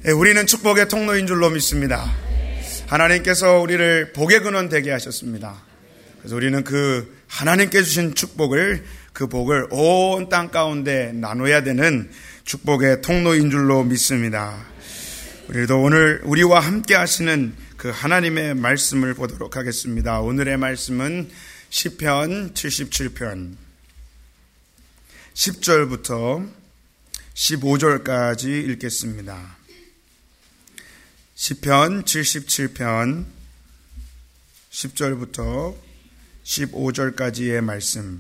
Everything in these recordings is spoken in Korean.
우리는 축복의 통로인 줄로 믿습니다. 하나님께서 우리를 복의 근원 되게 하셨습니다. 그래서 우리는 그 하나님께 주신 축복을, 그 복을 온 땅 가운데 나눠야 되는 축복의 통로인 줄로 믿습니다. 우리도 오늘 우리와 함께 하시는 그 하나님의 말씀을 보도록 하겠습니다. 오늘의 말씀은 시편 77편 10절부터 15절까지 읽겠습니다. 시편 77편 10절부터 15절까지의 말씀.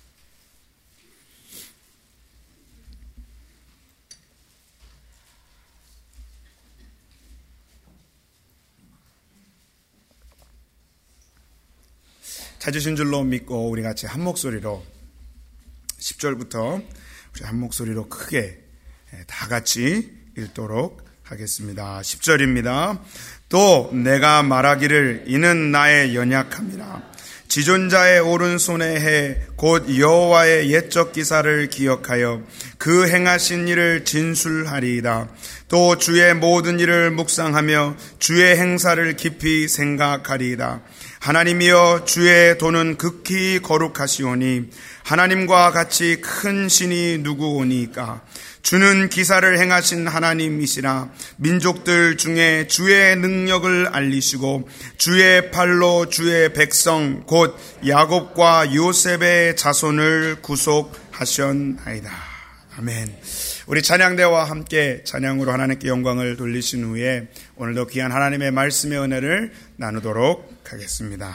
찾으신 줄로 믿고 우리 같이 한 목소리로 10절부터 우리 한 목소리로 크게 다 같이 읽도록 하겠습니다. 10절입니다. 또 내가 말하기를 이는 나의 연약함이라. 지존자의 오른손의 해 곧 여호와의 옛적 기사를 기억하여 그 행하신 일을 진술하리이다. 또 주의 모든 일을 묵상하며 주의 행사를 깊이 생각하리이다. 하나님이여 주의 도는 극히 거룩하시오니 하나님과 같이 큰 신이 누구오니까. 주는 기사를 행하신 하나님이시라. 민족들 중에 주의 능력을 알리시고 주의 팔로 주의 백성 곧 야곱과 요셉의 자손을 구속하셨나이다. 아멘. 우리 찬양대와 함께 찬양으로 하나님께 영광을 돌리신 후에 오늘도 귀한 하나님의 말씀의 은혜를 나누도록 하겠습니다.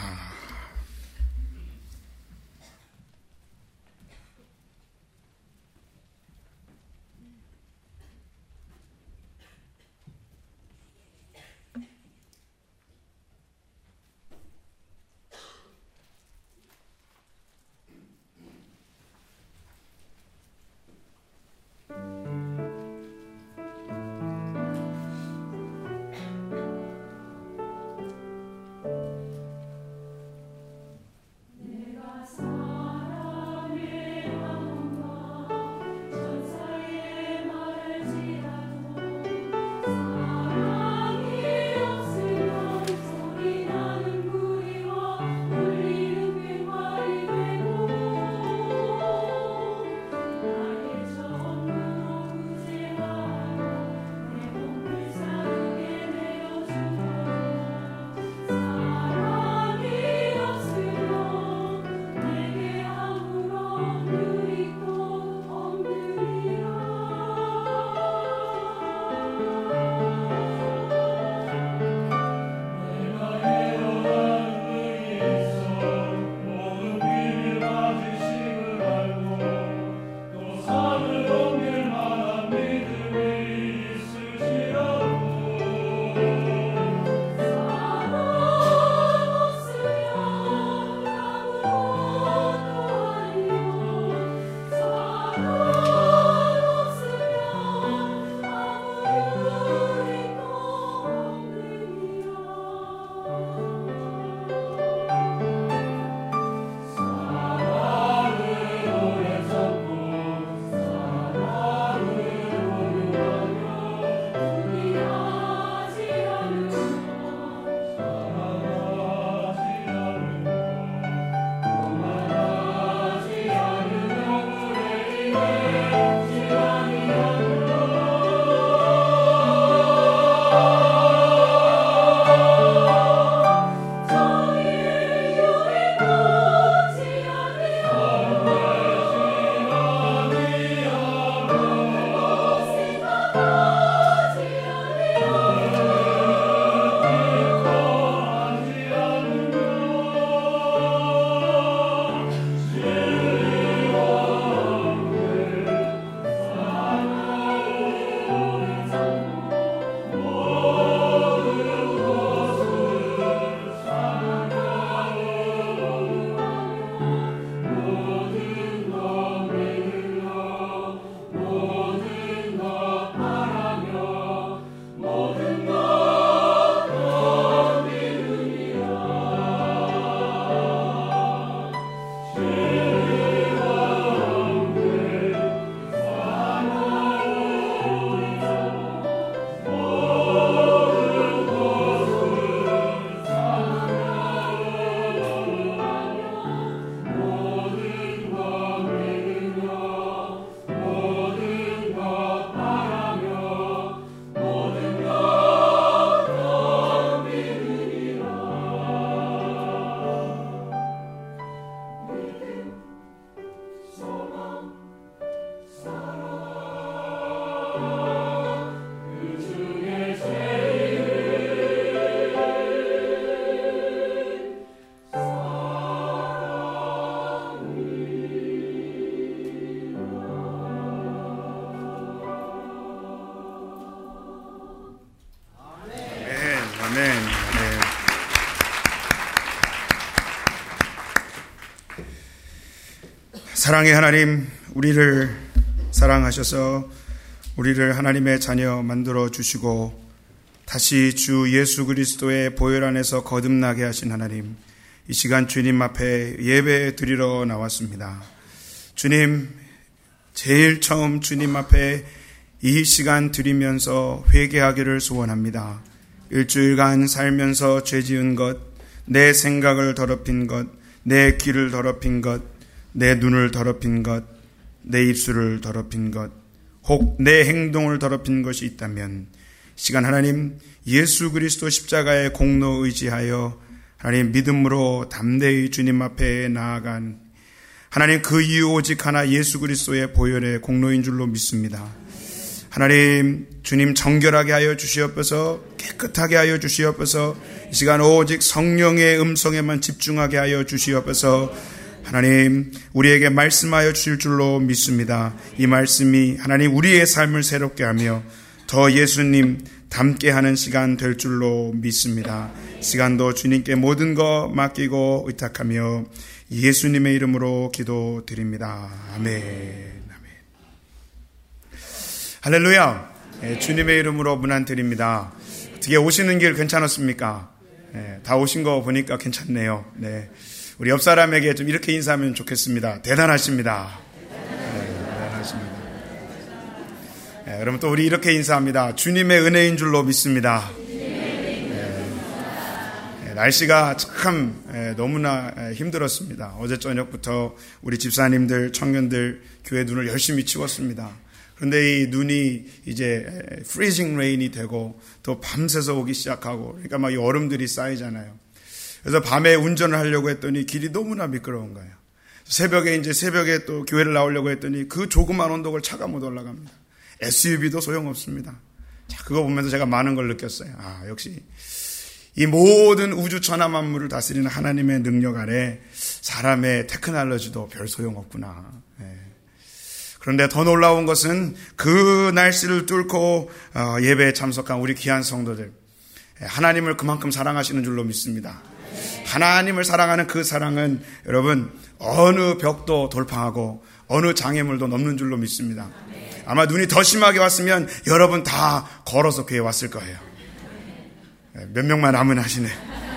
사랑의 하나님, 우리를 사랑하셔서 우리를 하나님의 자녀 만들어 주시고 다시 주 예수 그리스도의 보혈 안에서 거듭나게 하신 하나님, 이 시간 주님 앞에 예배 드리러 나왔습니다. 주님, 제일 처음 주님 앞에 이 시간 드리면서 회개하기를 소원합니다. 일주일간 살면서 죄 지은 것, 내 생각을 더럽힌 것, 내 귀를 더럽힌 것, 내 눈을 더럽힌 것, 내 입술을 더럽힌 것, 혹 내 행동을 더럽힌 것이 있다면 시간 하나님 예수 그리스도 십자가의 공로 의지하여 하나님 믿음으로 담대히 주님 앞에 나아간 하나님 그 이유 오직 하나 예수 그리스도의 보혈의 공로인 줄로 믿습니다. 하나님 주님 정결하게 하여 주시옵소서, 깨끗하게 하여 주시옵소서, 이 시간 오직 성령의 음성에만 집중하게 하여 주시옵소서. 하나님 우리에게 말씀하여 주실 줄로 믿습니다. 이 말씀이 하나님 우리의 삶을 새롭게 하며 더 예수님 닮게 하는 시간 될 줄로 믿습니다. 시간도 주님께 모든 거 맡기고 의탁하며 예수님의 이름으로 기도드립니다. 아멘. 아멘. 할렐루야. 주님의 이름으로 문안드립니다. 어떻게 오시는 길 괜찮았습니까? 다 오신 거 보니까 괜찮네요. 네. 우리 옆 사람에게 좀 이렇게 인사하면 좋겠습니다. 대단하십니다. 대단하십니다. 그럼 또 우리 이렇게 인사합니다. 주님의 은혜인 줄로 믿습니다. 날씨가 참 너무나 힘들었습니다. 어제 저녁부터 우리 집사님들, 청년들 교회 눈을 열심히 치웠습니다. 그런데 이 눈이 이제 freezing rain이 되고 또 밤새서 오기 시작하고, 그러니까 막 이 얼음들이 쌓이잖아요. 그래서 밤에 운전을 하려고 했더니 길이 너무나 미끄러운 거예요. 새벽에 또 교회를 나오려고 했더니 그 조그만 언덕을 차가 못 올라갑니다. SUV도 소용없습니다. 자, 그거 보면서 제가 많은 걸 느꼈어요. 아, 역시 이 모든 우주 천하 만물을 다스리는 하나님의 능력 아래 사람의 테크놀로지도 별 소용없구나. 그런데 더 놀라운 것은 그 날씨를 뚫고 예배에 참석한 우리 귀한 성도들, 하나님을 그만큼 사랑하시는 줄로 믿습니다. 하나님을 사랑하는 그 사랑은 여러분 어느 벽도 돌파하고 어느 장애물도 넘는 줄로 믿습니다. 아마 눈이 더 심하게 왔으면 여러분 다 걸어서 교회에 왔을 거예요. 몇 명만 아멘하시네.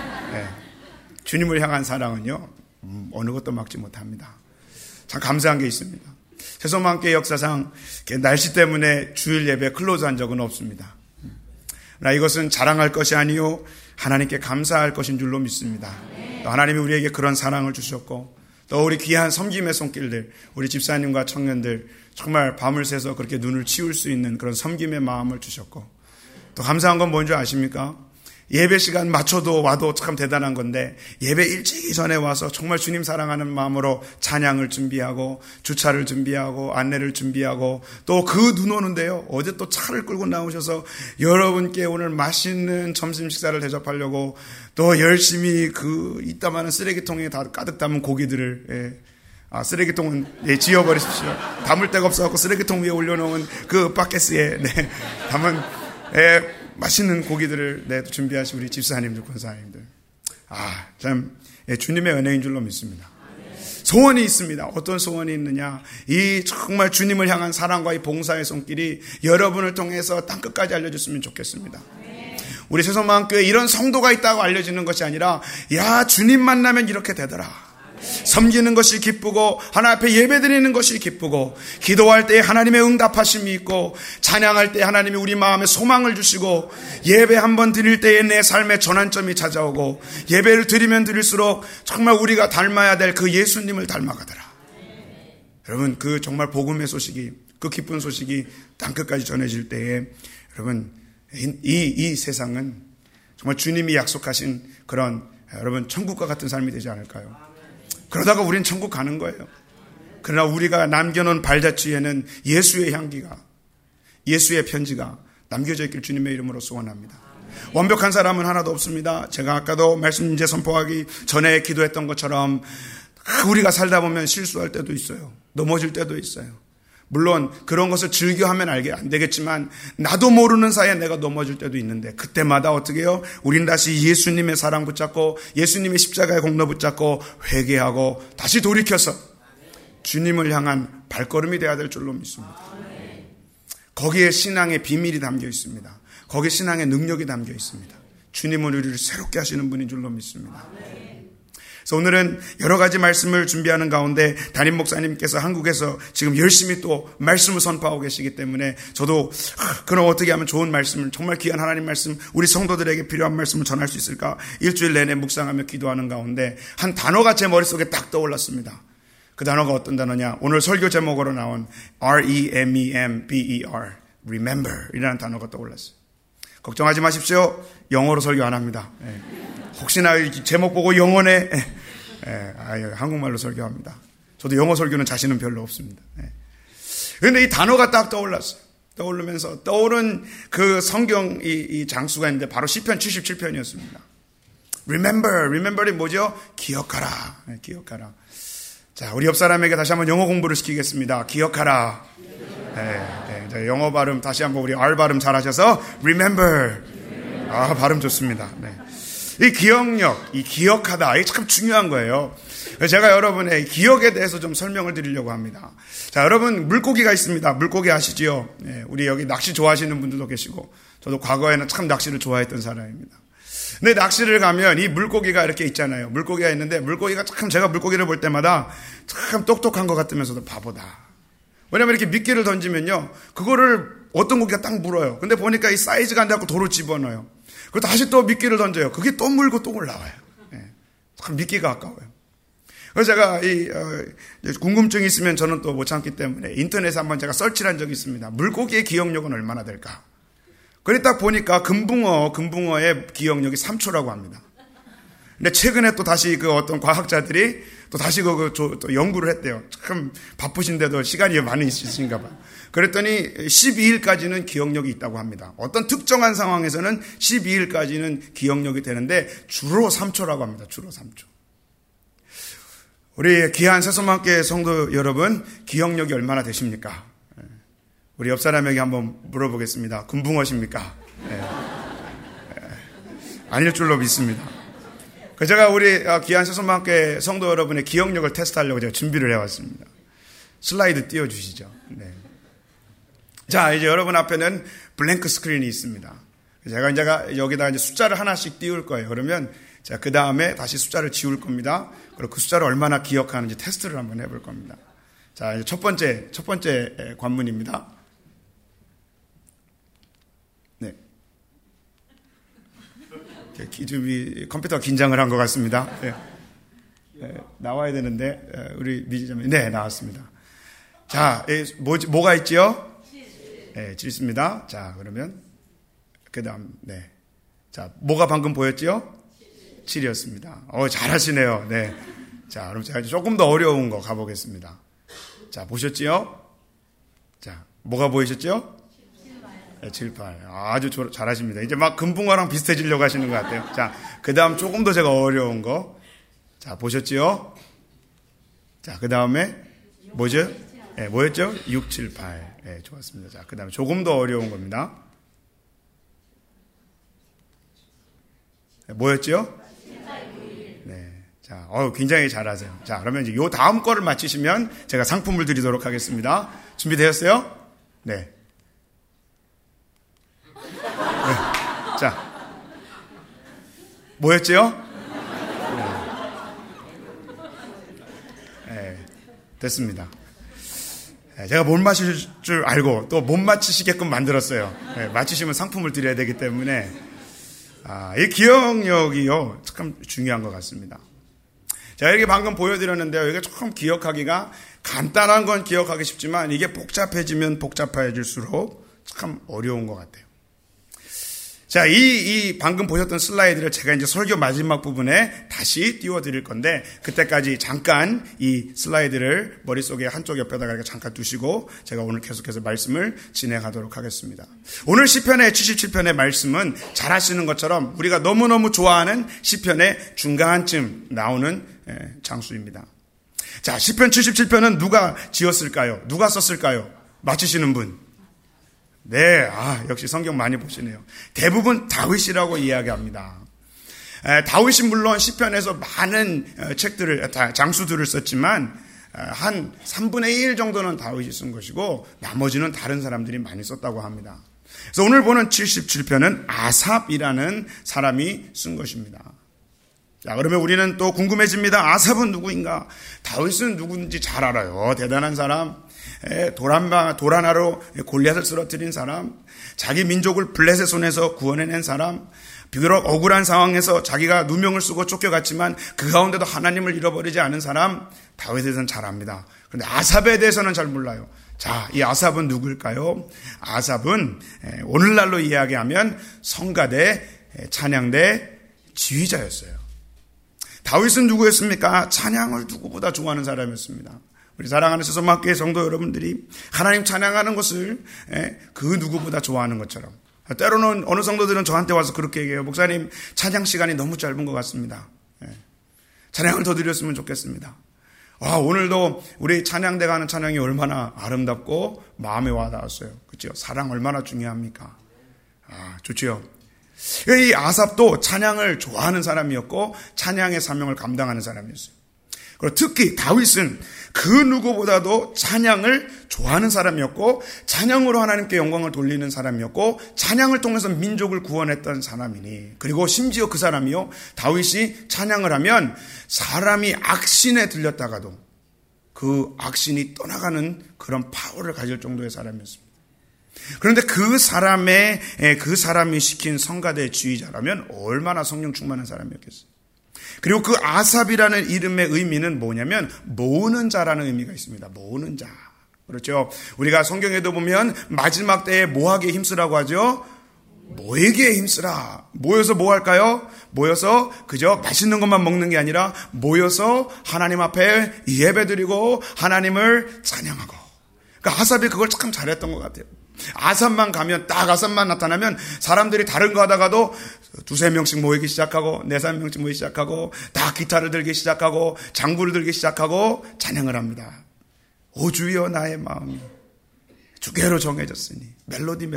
주님을 향한 사랑은요 어느 것도 막지 못합니다. 참 감사한 게 있습니다. 새소망교회 역사상 날씨 때문에 주일 예배 클로즈한 적은 없습니다. 나 이것은 자랑할 것이 아니요 하나님께 감사할 것인 줄로 믿습니다. 또 하나님이 우리에게 그런 사랑을 주셨고 또 우리 귀한 섬김의 손길들, 우리 집사님과 청년들 정말 밤을 새서 그렇게 눈을 치울 수 있는 그런 섬김의 마음을 주셨고, 또 감사한 건 뭔지 아십니까? 예배 시간 맞춰도 와도 참 대단한 건데 예배 일찍 이전에 와서 정말 주님 사랑하는 마음으로 찬양을 준비하고 주차를 준비하고 안내를 준비하고 또 그 눈 오는데요, 어제 또 차를 끌고 나오셔서 여러분께 오늘 맛있는 점심 식사를 대접하려고 또 열심히 그 이따마는 쓰레기통에 다 가득 담은 고기들을 쓰레기통은 지워버리십시오. 담을 데가 없어서 쓰레기통 위에 올려놓은 그 바켓스에 담은 맛있는 고기들을 준비하신 우리 집사님들, 권사님들. 참 주님의 은혜인 줄로 믿습니다. 소원이 있습니다. 어떤 소원이 있느냐? 이 정말 주님을 향한 사랑과 이 봉사의 손길이 여러분을 통해서 땅끝까지 알려졌으면 좋겠습니다. 우리 새소망교회에 이런 성도가 있다고 알려지는 것이 아니라, 야, 주님 만나면 이렇게 되더라. 섬기는 것이 기쁘고 하나님 앞에 예배드리는 것이 기쁘고, 기도할 때 하나님의 응답하심이 있고, 찬양할 때 하나님이 우리 마음에 소망을 주시고, 예배 한번 드릴 때에 내 삶의 전환점이 찾아오고, 예배를 드리면 드릴수록 정말 우리가 닮아야 될 그 예수님을 닮아가더라. 여러분, 그 정말 복음의 소식이, 그 기쁜 소식이 땅끝까지 전해질 때에 여러분 이 세상은 정말 주님이 약속하신 그런 여러분 천국과 같은 삶이 되지 않을까요? 그러다가 우린 천국 가는 거예요. 그러나 우리가 남겨놓은 발자취에는 예수의 향기가, 예수의 편지가 남겨져 있길 주님의 이름으로 소원합니다. 완벽한 사람은 하나도 없습니다. 제가 아까도 말씀 이제 선포하기 전에 기도했던 것처럼 우리가 살다 보면 실수할 때도 있어요. 넘어질 때도 있어요. 물론 그런 것을 즐겨하면 안 되겠지만 나도 모르는 사이에 내가 넘어질 때도 있는데 그때마다 어떻게 해요? 우린 다시 예수님의 사랑 붙잡고 예수님의 십자가의 공로 붙잡고 회개하고 다시 돌이켜서 주님을 향한 발걸음이 되어야 될 줄로 믿습니다. 거기에 신앙의 비밀이 담겨 있습니다. 거기에 신앙의 능력이 담겨 있습니다. 주님은 우리를 새롭게 하시는 분인 줄로 믿습니다. 그래서 오늘은 여러 가지 말씀을 준비하는 가운데 담임 목사님께서 한국에서 지금 열심히 또 말씀을 선포하고 계시기 때문에 저도 그럼 어떻게 하면 좋은 말씀을, 정말 귀한 하나님 말씀, 우리 성도들에게 필요한 말씀을 전할 수 있을까? 일주일 내내 묵상하며 기도하는 가운데 한 단어가 제 머릿속에 딱 떠올랐습니다. 그 단어가 어떤 단어냐? 오늘 설교 제목으로 나온 R-E-M-E-M-B-E-R, Remember 이라는 단어가 떠올랐어요. 걱정하지 마십시오. 영어로 설교 안 합니다. 혹시나 제목 보고 영어네. 한국말로 설교합니다. 저도 영어 설교는 자신은 별로 없습니다. 그런데 이 단어가 딱 떠올랐어요. 떠오르면서 떠오른 그 성경 이 장수가 있는데 바로 시편 77편이었습니다. Remember이 뭐죠? 기억하라. 기억하라. 자, 우리 옆 사람에게 다시 한번 영어 공부를 시키겠습니다. 기억하라. 영어 발음 다시 한번 우리 R 발음 잘하셔서 Remember. 발음 좋습니다. 이 기억력, 이 기억하다, 이게 참 중요한 거예요. 제가 여러분의 기억에 대해서 좀 설명을 드리려고 합니다. 자, 여러분 물고기가 있습니다. 물고기 아시지요? 우리 여기 낚시 좋아하시는 분들도 계시고 저도 과거에는 참 낚시를 좋아했던 사람입니다. 근데 낚시를 가면 이 물고기가 이렇게 있잖아요. 물고기가 있는데 물고기가 참 제가 물고기를 볼 때마다 참 똑똑한 것 같으면서도 바보다. 왜냐면 이렇게 미끼를 던지면요, 그거를 어떤 고기가 딱 물어요. 근데 보니까 이 사이즈가 안 돼갖고 도로 집어넣어요. 그리고 다시 또 미끼를 던져요. 그게 또 물고 또 올라와요. 참 미끼가 아까워요. 그래서 제가 궁금증이 있으면 저는 또 못 참기 때문에 인터넷에 한번 제가 설치를 한 적이 있습니다. 물고기의 기억력은 얼마나 될까? 그래 딱 보니까 금붕어의 기억력이 3초라고 합니다. 근데 최근에 또 다시 그 어떤 과학자들이 또 다시 또 연구를 했대요. 참 바쁘신데도 시간이 많이 있으신가 봐요. 그랬더니 12일까지는 기억력이 있다고 합니다. 어떤 특정한 상황에서는 12일까지는 기억력이 되는데 주로 3초라고 합니다. 주로 3초. 우리 귀한 새소망교회 성도 여러분, 기억력이 얼마나 되십니까? 우리 옆 사람에게 한번 물어보겠습니다. 금붕어십니까? 아닐 줄로 믿습니다. 제가 우리 귀한 새소망교회 성도 여러분의 기억력을 테스트하려고 제가 준비를 해왔습니다. 슬라이드 띄워주시죠. 네. 자, 이제 여러분 앞에는 블랭크 스크린이 있습니다. 제가 여기다 이제 숫자를 하나씩 띄울 거예요. 그러면 자, 그 다음에 다시 숫자를 지울 겁니다. 그리고 그 숫자를 얼마나 기억하는지 테스트를 한번 해볼 겁니다. 자, 이제 첫 번째 관문입니다. 네. 컴퓨터가 긴장을 한 것 같습니다. 네. 나와야 되는데, 우리 미지자매, 네, 나왔습니다. 자, 뭐가 있지요? 네, 7입니다. 자, 그러면, 그 다음, 네. 자, 뭐가 방금 보였지요? 7이었습니다. 잘하시네요. 네. 자, 그럼 제가 조금 더 어려운 거 가보겠습니다. 자, 보셨지요? 자, 뭐가 보이셨죠? 7, 8. 아주 잘하십니다. 이제 막 금붕어랑 비슷해지려고 하시는 것 같아요. 자, 그 다음 조금 더 제가 어려운 거. 자, 보셨지요? 자, 그 다음에, 뭐죠? 네, 뭐였죠? 6, 7, 8. 네, 좋았습니다. 자, 그 다음에 조금 더 어려운 겁니다. 네, 뭐였죠? 네. 자, 굉장히 잘하세요. 자, 그러면 이제 요 다음 거를 맞히시면 제가 상품을 드리도록 하겠습니다. 준비되었어요? 네. 자, 뭐였지요? 네, 됐습니다. 네, 제가 못 맞힐 줄 알고 또 못 맞히시게끔 만들었어요. 네, 맞히시면 상품을 드려야 되기 때문에 이 기억력이요, 참 중요한 것 같습니다. 제가 이렇게 방금 보여드렸는데요, 이게 조금 기억하기가 간단한 건 기억하기 쉽지만 이게 복잡해지면 복잡해질수록 참 어려운 것 같아요. 자, 이 방금 보셨던 슬라이드를 제가 이제 설교 마지막 부분에 다시 띄워드릴 건데, 그때까지 잠깐 이 슬라이드를 머릿속에 한쪽 옆에다가 이렇게 잠깐 두시고, 제가 오늘 계속해서 말씀을 진행하도록 하겠습니다. 오늘 시편의 77편의 말씀은 잘 아시는 것처럼 우리가 너무너무 좋아하는 시편의 중간쯤 나오는 장수입니다. 자, 시편 77편은 누가 지었을까요? 누가 썼을까요? 맞히시는 분? 네, 역시 성경 많이 보시네요. 대부분 다윗이라고 이야기합니다. 다윗이 물론 시편에서 많은 책들을, 장수들을 썼지만 한 3분의 1 정도는 다윗이 쓴 것이고 나머지는 다른 사람들이 많이 썼다고 합니다. 그래서 오늘 보는 77편은 아삽이라는 사람이 쓴 것입니다. 자, 그러면 우리는 또 궁금해집니다. 아삽은 누구인가? 다윗은 누군지 잘 알아요. 대단한 사람. 돌 하나로 골리앗을 쓰러뜨린 사람, 자기 민족을 블레셋 손에서 구원해낸 사람, 비교적 억울한 상황에서 자기가 누명을 쓰고 쫓겨갔지만 그 가운데도 하나님을 잃어버리지 않은 사람, 다윗에 대해서는 잘 압니다. 그런데 아삽에 대해서는 잘 몰라요. 자, 이 아삽은 누구일까요? 아삽은 오늘날로 이야기하면 성가대, 찬양대 지휘자였어요. 다윗은 누구였습니까? 찬양을 누구보다 좋아하는 사람이었습니다. 우리 사랑하는 서서마교회 성도 여러분들이 하나님 찬양하는 것을 그 누구보다 좋아하는 것처럼, 때로는 어느 성도들은 저한테 와서 그렇게 얘기해요. 목사님, 찬양 시간이 너무 짧은 것 같습니다. 찬양을 더 드렸으면 좋겠습니다. 오늘도 우리 찬양대가 하는 찬양이 얼마나 아름답고 마음에 와닿았어요. 그렇죠? 사랑 얼마나 중요합니까? 좋죠. 이 아삽도 찬양을 좋아하는 사람이었고 찬양의 사명을 감당하는 사람이었어요. 그리고 특히 다윗은 그 누구보다도 찬양을 좋아하는 사람이었고 찬양으로 하나님께 영광을 돌리는 사람이었고 찬양을 통해서 민족을 구원했던 사람이니, 그리고 심지어 그 사람이요, 다윗이 찬양을 하면 사람이 악신에 들렸다가도 그 악신이 떠나가는 그런 파워를 가질 정도의 사람이었습니다. 그런데 그 사람이 시킨 성가대 지휘자라면 얼마나 성령 충만한 사람이었겠어요. 그리고 그 아삽이라는 이름의 의미는 뭐냐면 모으는 자라는 의미가 있습니다. 모으는 자. 그렇죠. 우리가 성경에도 보면 마지막 때에 뭐하기에 힘쓰라고 하죠? 모이기에 힘쓰라. 모여서 뭐 할까요? 모여서 그저 맛있는 것만 먹는 게 아니라 모여서 하나님 앞에 예배드리고 하나님을 찬양하고. 그러니까 아삽이 그걸 참 잘했던 것 같아요. 아삽만 가면, 딱 아삽만 나타나면 사람들이 다른 거 하다가도 두세 명씩 모이기 시작하고, 네세 명씩 모이기 시작하고, 다 기타를 들기 시작하고, 장구를 들기 시작하고 찬양을 합니다. 오 주여 나의 마음이 주께로 정해졌으니 멜로디.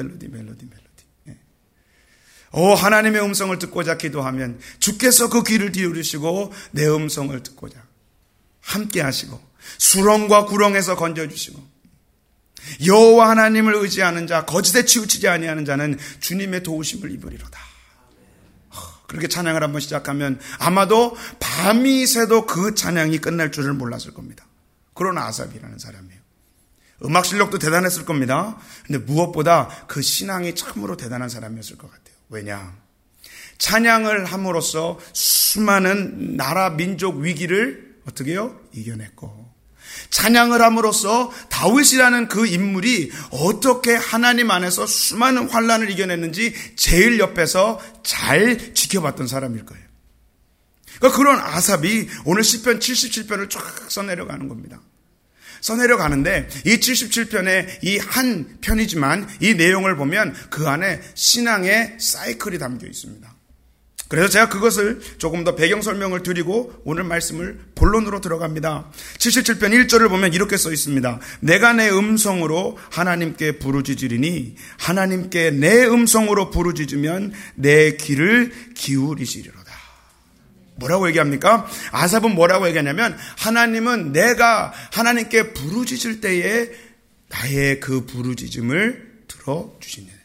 오 하나님의 음성을 듣고자 기도하면 주께서 그 귀를 기울이시고 내 음성을 듣고자 함께 하시고 수렁과 구렁에서 건져주시고, 여호와 하나님을 의지하는 자, 거짓에 치우치지 아니하는 자는 주님의 도우심을 입으리로다. 그렇게 찬양을 한번 시작하면 아마도 밤이 새도 그 찬양이 끝날 줄을 몰랐을 겁니다. 그런 아삽이라는 사람이에요. 음악 실력도 대단했을 겁니다. 근데 무엇보다 그 신앙이 참으로 대단한 사람이었을 것 같아요. 왜냐? 찬양을 함으로써 수많은 나라 민족 위기를 어떻게 해요? 이겨냈고, 찬양을 함으로써 다윗이라는 그 인물이 어떻게 하나님 안에서 수많은 환난을 이겨냈는지 제일 옆에서 잘 지켜봤던 사람일 거예요. 그러니까 그런 아삽이 오늘 시편 77편을 쫙 써내려가는 겁니다. 써내려가는데 이 77편의 이 한 편이지만 이 내용을 보면 그 안에 신앙의 사이클이 담겨 있습니다. 그래서 제가 그것을 조금 더 배경 설명을 드리고 오늘 말씀을 본론으로 들어갑니다. 77편 1절을 보면 이렇게 써 있습니다. 내가 내 음성으로 하나님께 부르짖으리니 하나님께 내 음성으로 부르짖으면 내 귀를 기울이시리로다. 뭐라고 얘기합니까? 아삽은 뭐라고 얘기하냐면 하나님은 내가 하나님께 부르짖을 때에 나의 그 부르짖음을 들어주시느니라.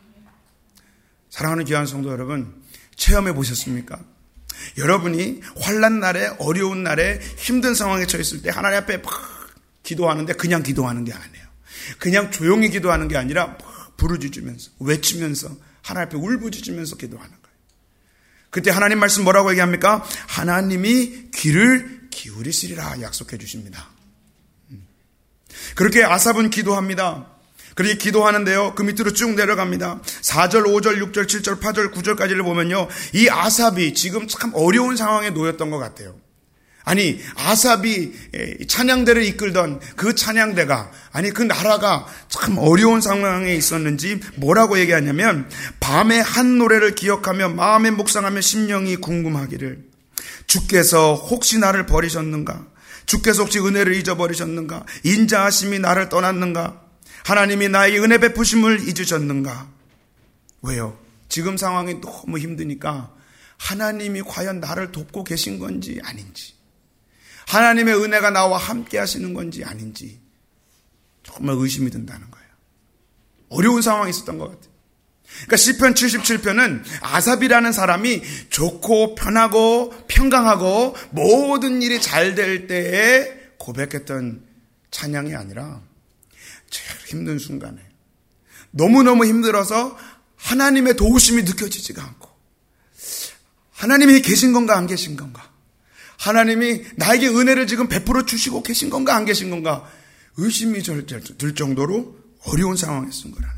사랑하는 귀한 성도 여러분, 체험해 보셨습니까? 여러분이 환난 날에, 어려운 날에, 힘든 상황에 처했을 때 하나님 앞에 막 기도하는데 그냥 기도하는 게 아니에요. 그냥 조용히 기도하는 게 아니라 막 부르짖으면서, 외치면서, 하나님 앞에 울부짖으면서 기도하는 거예요. 그때 하나님 말씀 뭐라고 얘기합니까? 하나님이 귀를 기울이시리라 약속해 주십니다. 그렇게 아삽은 기도합니다. 그렇게 기도하는데요. 그 밑으로 쭉 내려갑니다. 4절, 5절, 6절, 7절, 8절, 9절까지를 보면요. 이 아삽이 지금 참 어려운 상황에 놓였던 것 같아요. 아니, 아삽이 찬양대를 이끌던 그 찬양대가, 아니 그 나라가 참 어려운 상황에 있었는지 뭐라고 얘기하냐면, 밤에 한 노래를 기억하며 마음에 묵상하며 심령이 궁금하기를, 주께서 혹시 나를 버리셨는가? 주께서 혹시 은혜를 잊어버리셨는가? 인자하심이 나를 떠났는가? 하나님이 나의 은혜 베푸심을 잊으셨는가? 왜요? 지금 상황이 너무 힘드니까 하나님이 과연 나를 돕고 계신 건지 아닌지, 하나님의 은혜가 나와 함께 하시는 건지 아닌지 정말 의심이 든다는 거예요. 어려운 상황이 있었던 것 같아요. 그러니까 시편 77편은 아삽이라는 사람이 좋고 편하고 평강하고 모든 일이 잘 될 때에 고백했던 찬양이 아니라 제일 힘든 순간에 너무너무 힘들어서 하나님의 도우심이 느껴지지가 않고, 하나님이 계신 건가 안 계신 건가, 하나님이 나에게 은혜를 지금 베풀어 주시고 계신 건가 안 계신 건가 의심이 들 정도로 어려운 상황에 쓴 거라는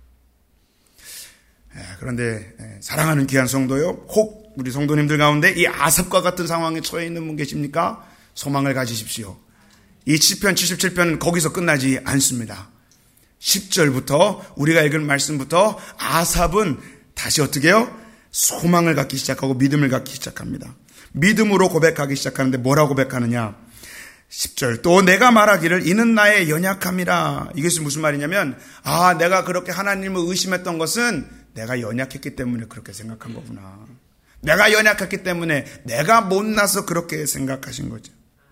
거예요. 그런데 사랑하는 귀한 성도요, 혹 우리 성도님들 가운데 이 아삽과 같은 상황에 처해 있는 분 계십니까? 소망을 가지십시오. 이 시편 77편은 거기서 끝나지 않습니다. 10절부터 우리가 읽은 말씀부터 아삽은 다시 어떻게 해요? 소망을 갖기 시작하고 믿음을 갖기 시작합니다. 믿음으로 고백하기 시작하는데 뭐라고 고백하느냐? 10절, 또 내가 말하기를 이는 나의 연약함이라. 이것이 무슨 말이냐면, 내가 그렇게 하나님을 의심했던 것은 내가 연약했기 때문에 그렇게 생각한 거구나. 내가 연약했기 때문에, 내가 못나서 그렇게 생각하신 거죠.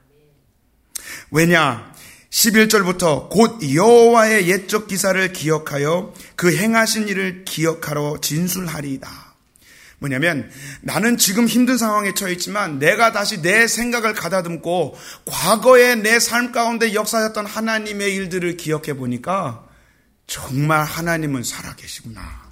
왜냐? 11절부터 곧 여호와의 옛적 기사를 기억하여 그 행하신 일을 기억하러 진술하리이다. 뭐냐면, 나는 지금 힘든 상황에 처해 있지만 내가 다시 내 생각을 가다듬고 과거의 내 삶 가운데 역사하셨던 하나님의 일들을 기억해 보니까 정말 하나님은 살아계시구나.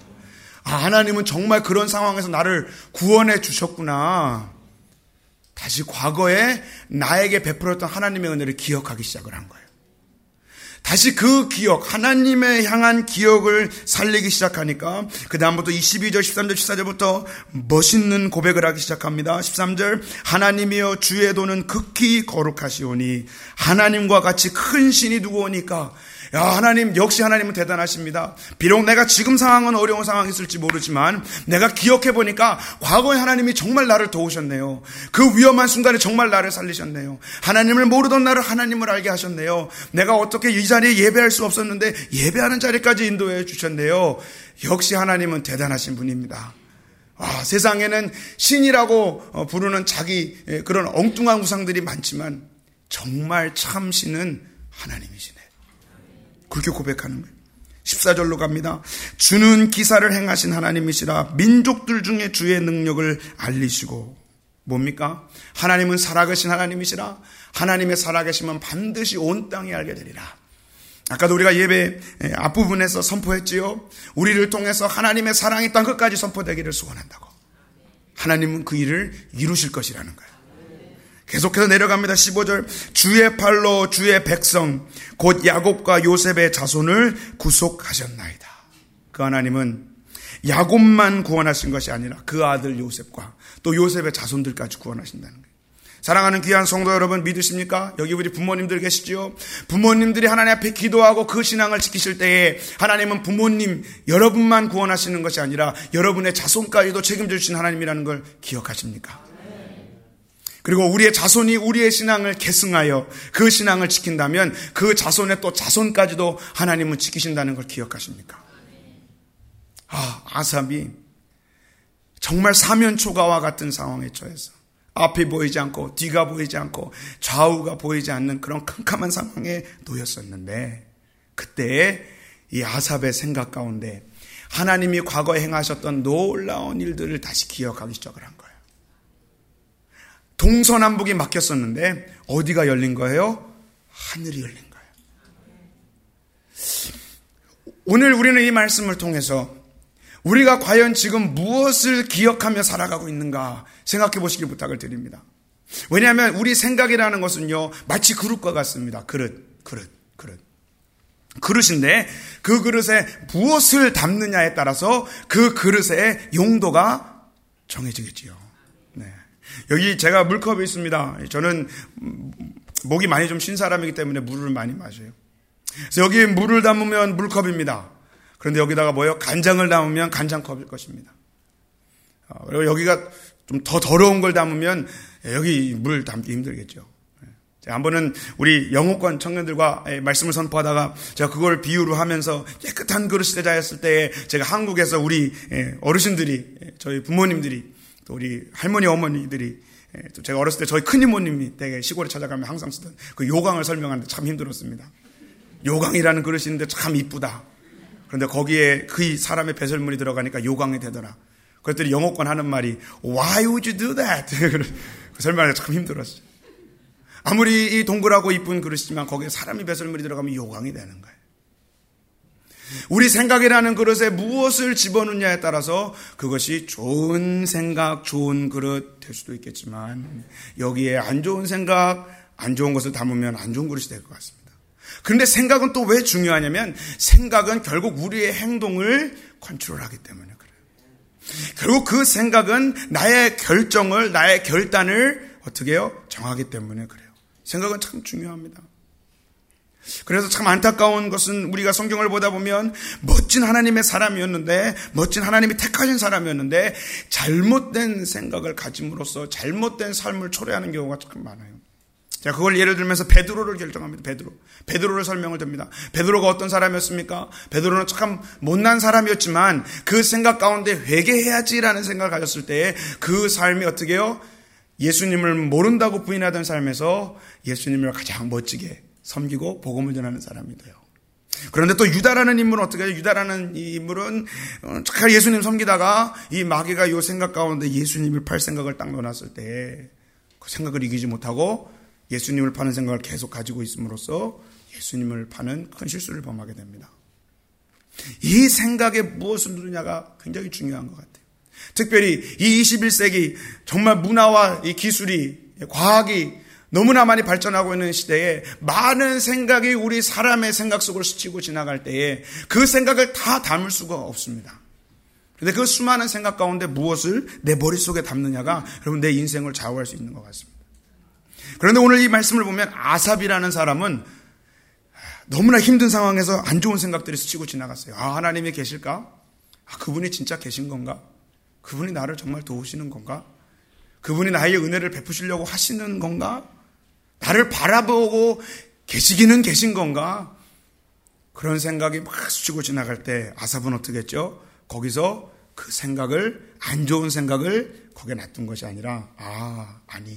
하나님은 정말 그런 상황에서 나를 구원해 주셨구나. 다시 과거에 나에게 베풀었던 하나님의 은혜를 기억하기 시작을 한 거예요. 다시 그 기억, 하나님의 향한 기억을 살리기 시작하니까 그 다음부터 22절, 13절, 14절부터 멋있는 고백을 하기 시작합니다. 13절, 하나님이여 주의 도는 극히 거룩하시오니 하나님과 같이 큰 신이 누구 오니까. 하나님, 역시 하나님은 대단하십니다. 비록 내가 지금 상황은 어려운 상황이 있을지 모르지만 내가 기억해보니까 과거에 하나님이 정말 나를 도우셨네요. 그 위험한 순간에 정말 나를 살리셨네요. 하나님을 모르던 나를 하나님을 알게 하셨네요. 내가 어떻게 이 자리에 예배할 수 없었는데 예배하는 자리까지 인도해 주셨네요. 역시 하나님은 대단하신 분입니다. 세상에는 신이라고 부르는 자기 그런 엉뚱한 우상들이 많지만 정말 참 신은 하나님이시네. 그렇게 고백하는 거예요. 14절로 갑니다. 주는 기사를 행하신 하나님이시라 민족들 중에 주의 능력을 알리시고. 뭡니까? 하나님은 살아계신 하나님이시라. 하나님의 살아계심은 반드시 온 땅에 알게 되리라. 아까도 우리가 예배 앞부분에서 선포했지요. 우리를 통해서 하나님의 사랑이 땅 끝까지 선포되기를 소원한다고. 하나님은 그 일을 이루실 것이라는 거예요. 계속해서 내려갑니다. 15절, 주의 팔로 주의 백성 곧 야곱과 요셉의 자손을 구속하셨나이다. 그 하나님은 야곱만 구원하신 것이 아니라 그 아들 요셉과 또 요셉의 자손들까지 구원하신다는 거예요. 사랑하는 귀한 성도 여러분, 믿으십니까? 여기 우리 부모님들 계시지요? 부모님들이 하나님 앞에 기도하고 그 신앙을 지키실 때에 하나님은 부모님 여러분만 구원하시는 것이 아니라 여러분의 자손까지도 책임져 주신 하나님이라는 걸 기억하십니까? 그리고 우리의 자손이 우리의 신앙을 계승하여 그 신앙을 지킨다면 그 자손의 또 자손까지도 하나님은 지키신다는 걸 기억하십니까? 아삽이 정말 사면초가와 같은 상황에 처해서 앞이 보이지 않고 뒤가 보이지 않고 좌우가 보이지 않는 그런 캄캄한 상황에 놓였었는데, 그때 이 아삽의 생각 가운데 하나님이 과거에 행하셨던 놀라운 일들을 다시 기억하기 시작을 한 거예요. 동서남북이 막혔었는데 어디가 열린 거예요? 하늘이 열린 거예요. 오늘 우리는 이 말씀을 통해서 우리가 과연 지금 무엇을 기억하며 살아가고 있는가 생각해 보시길 부탁을 드립니다. 왜냐하면 우리 생각이라는 것은요, 마치 그릇과 같습니다. 그릇. 그릇인데 그 그릇에 무엇을 담느냐에 따라서 그 그릇의 용도가 정해지겠지요. 네. 여기 제가 물컵이 있습니다. 저는 목이 많이 좀 쉰 사람이기 때문에 물을 많이 마셔요. 그래서 여기 물을 담으면 물컵입니다. 그런데 여기다가 뭐예요? 간장을 담으면 간장컵일 것입니다. 그리고 여기가 좀 더 더러운 걸 담으면 여기 물 담기 힘들겠죠. 제가 한 번은 우리 영어권 청년들과 말씀을 선포하다가 제가 그걸 비유로 하면서 깨끗한 그릇이 되자였을 때 제가 한국에서 우리 어르신들이, 저희 부모님들이, 또 우리 할머니 어머니들이, 또 제가 어렸을 때 저희 큰이모님이 되게 시골에 찾아가면 항상 쓰던 그 요강을 설명하는데 참 힘들었습니다. 요강이라는 그릇인데 참 이쁘다. 그런데 거기에 그 사람의 배설물이 들어가니까 요강이 되더라. 그랬더니 영어권 하는 말이 Why would you do that? 그 설명하기가 참 힘들었어요. 아무리 이 동그랗고 이쁜 그릇이지만 거기에 사람이 배설물이 들어가면 요강이 되는 거예요. 우리 생각이라는 그릇에 무엇을 집어넣느냐에 따라서 그것이 좋은 생각, 좋은 그릇 될 수도 있겠지만 여기에 안 좋은 생각, 안 좋은 것을 담으면 안 좋은 그릇이 될 것 같습니다. 그런데 생각은 또 왜 중요하냐면 생각은 결국 우리의 행동을 컨트롤하기 때문에 그래요. 결국 그 생각은 나의 결정을, 나의 결단을 어떻게 해요? 정하기 때문에 그래요. 생각은 참 중요합니다. 그래서 참 안타까운 것은 우리가 성경을 보다 보면 멋진 하나님의 사람이었는데, 멋진 하나님이 택하신 사람이었는데 잘못된 생각을 가짐으로써 잘못된 삶을 초래하는 경우가 참 많아요. 자, 그걸 예를 들면서 베드로를 결정합니다. 베드로를 설명을 듭니다. 베드로가 어떤 사람이었습니까? 베드로는 참 못난 사람이었지만 그 생각 가운데 회개해야지라는 생각을 가졌을 때 그 삶이 어떻게 해요? 예수님을 모른다고 부인하던 삶에서 예수님을 가장 멋지게 섬기고 복음을 전하는 사람이 돼요. 그런데 또 유다라는 인물은 어떻게 해요? 유다라는 이 인물은 잘 예수님 섬기다가 이 마귀가 이 생각 가운데 예수님을 팔 생각을 딱 넣어놨을 때 그 생각을 이기지 못하고 예수님을 파는 생각을 계속 가지고 있음으로써 예수님을 파는 큰 실수를 범하게 됩니다. 이 생각에 무엇을 누르냐가 굉장히 중요한 것 같아요. 특별히 이 21세기 정말 문화와 이 기술이, 과학이 너무나 많이 발전하고 있는 시대에 많은 생각이 우리 사람의 생각 속으로 스치고 지나갈 때에 그 생각을 다 담을 수가 없습니다. 그런데 그 수많은 생각 가운데 무엇을 내 머릿속에 담느냐가 여러분 내 인생을 좌우할 수 있는 것 같습니다. 그런데 오늘 이 말씀을 보면 아삽이라는 사람은 너무나 힘든 상황에서 안 좋은 생각들이 스치고 지나갔어요. 아, 하나님이 계실까? 아, 그분이 진짜 계신 건가? 그분이 나를 정말 도우시는 건가? 그분이 나에게 은혜를 베푸시려고 하시는 건가? 나를 바라보고 계시기는 계신 건가? 그런 생각이 막 스치고 지나갈 때 아삽은 어떻게 했죠? 거기서 그 생각을, 안 좋은 생각을 거기에 놔둔 것이 아니라 아니.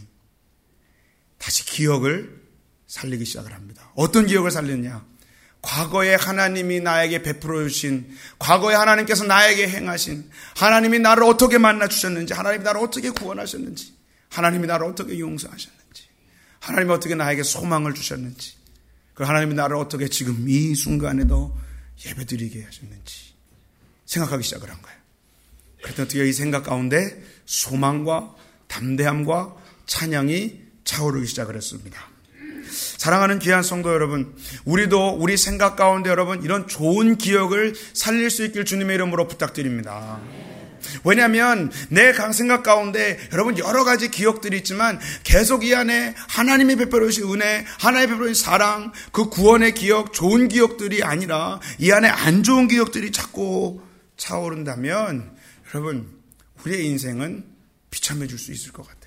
다시 기억을 살리기 시작을 합니다. 어떤 기억을 살리느냐? 과거에 하나님이 나에게 베풀어 주신, 과거에 하나님께서 나에게 행하신, 하나님이 나를 어떻게 만나 주셨는지, 하나님이 나를 어떻게 구원하셨는지, 하나님이 나를 어떻게 용서하셨는지, 하나님이 어떻게 나에게 소망을 주셨는지, 그 하나님이 나를 어떻게 지금 이 순간에도 예배드리게 하셨는지 생각하기 시작을 한 거예요. 그랬더니 어떻게 이 생각 가운데 소망과 담대함과 찬양이 차오르기 시작을 했습니다. 사랑하는 귀한 성도 여러분, 우리도 우리 생각 가운데 여러분 이런 좋은 기억을 살릴 수 있길 주님의 이름으로 부탁드립니다. 왜냐하면 내 생각 가운데 여러분 여러 가지 기억들이 있지만 계속 이 안에 하나님이 베풀어 주신 은혜, 하나님이 베풀어 주신 사랑, 그 구원의 기억, 좋은 기억들이 아니라 이 안에 안 좋은 기억들이 자꾸 차오른다면 여러분 우리의 인생은 비참해질 수 있을 것 같아요.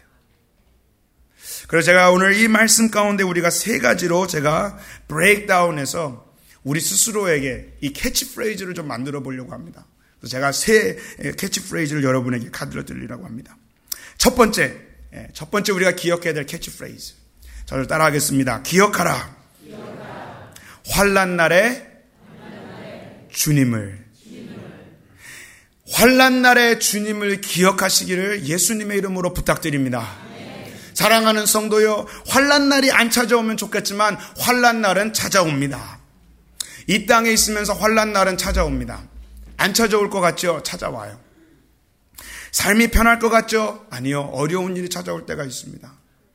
그래서 제가 오늘 이 말씀 가운데 우리가 세 가지로 제가 브레이크다운해서 우리 스스로에게 이 캐치프레이즈를 좀 만들어 보려고 합니다. 그래서 제가 세 캐치프레이즈를 여러분에게 가르쳐 드리려고 합니다. 첫 번째 우리가 기억해야 될 캐치프레이즈. 저를 따라하겠습니다. 기억하라. 환난 날에 주님을. 환난 날에 주님을 기억하시기를 예수님의 이름으로 부탁드립니다. 사랑하는 성도여, 환난 날이 안 찾아오면 좋겠지만 환난 날은 찾아옵니다. 이 땅에 있으면서 환난 날은 찾아옵니다. 안 찾아올 것 같죠? 찾아와요. 삶이 편할 것 같죠? 아니요. 어려운 일이 찾아올 때가 있습니다.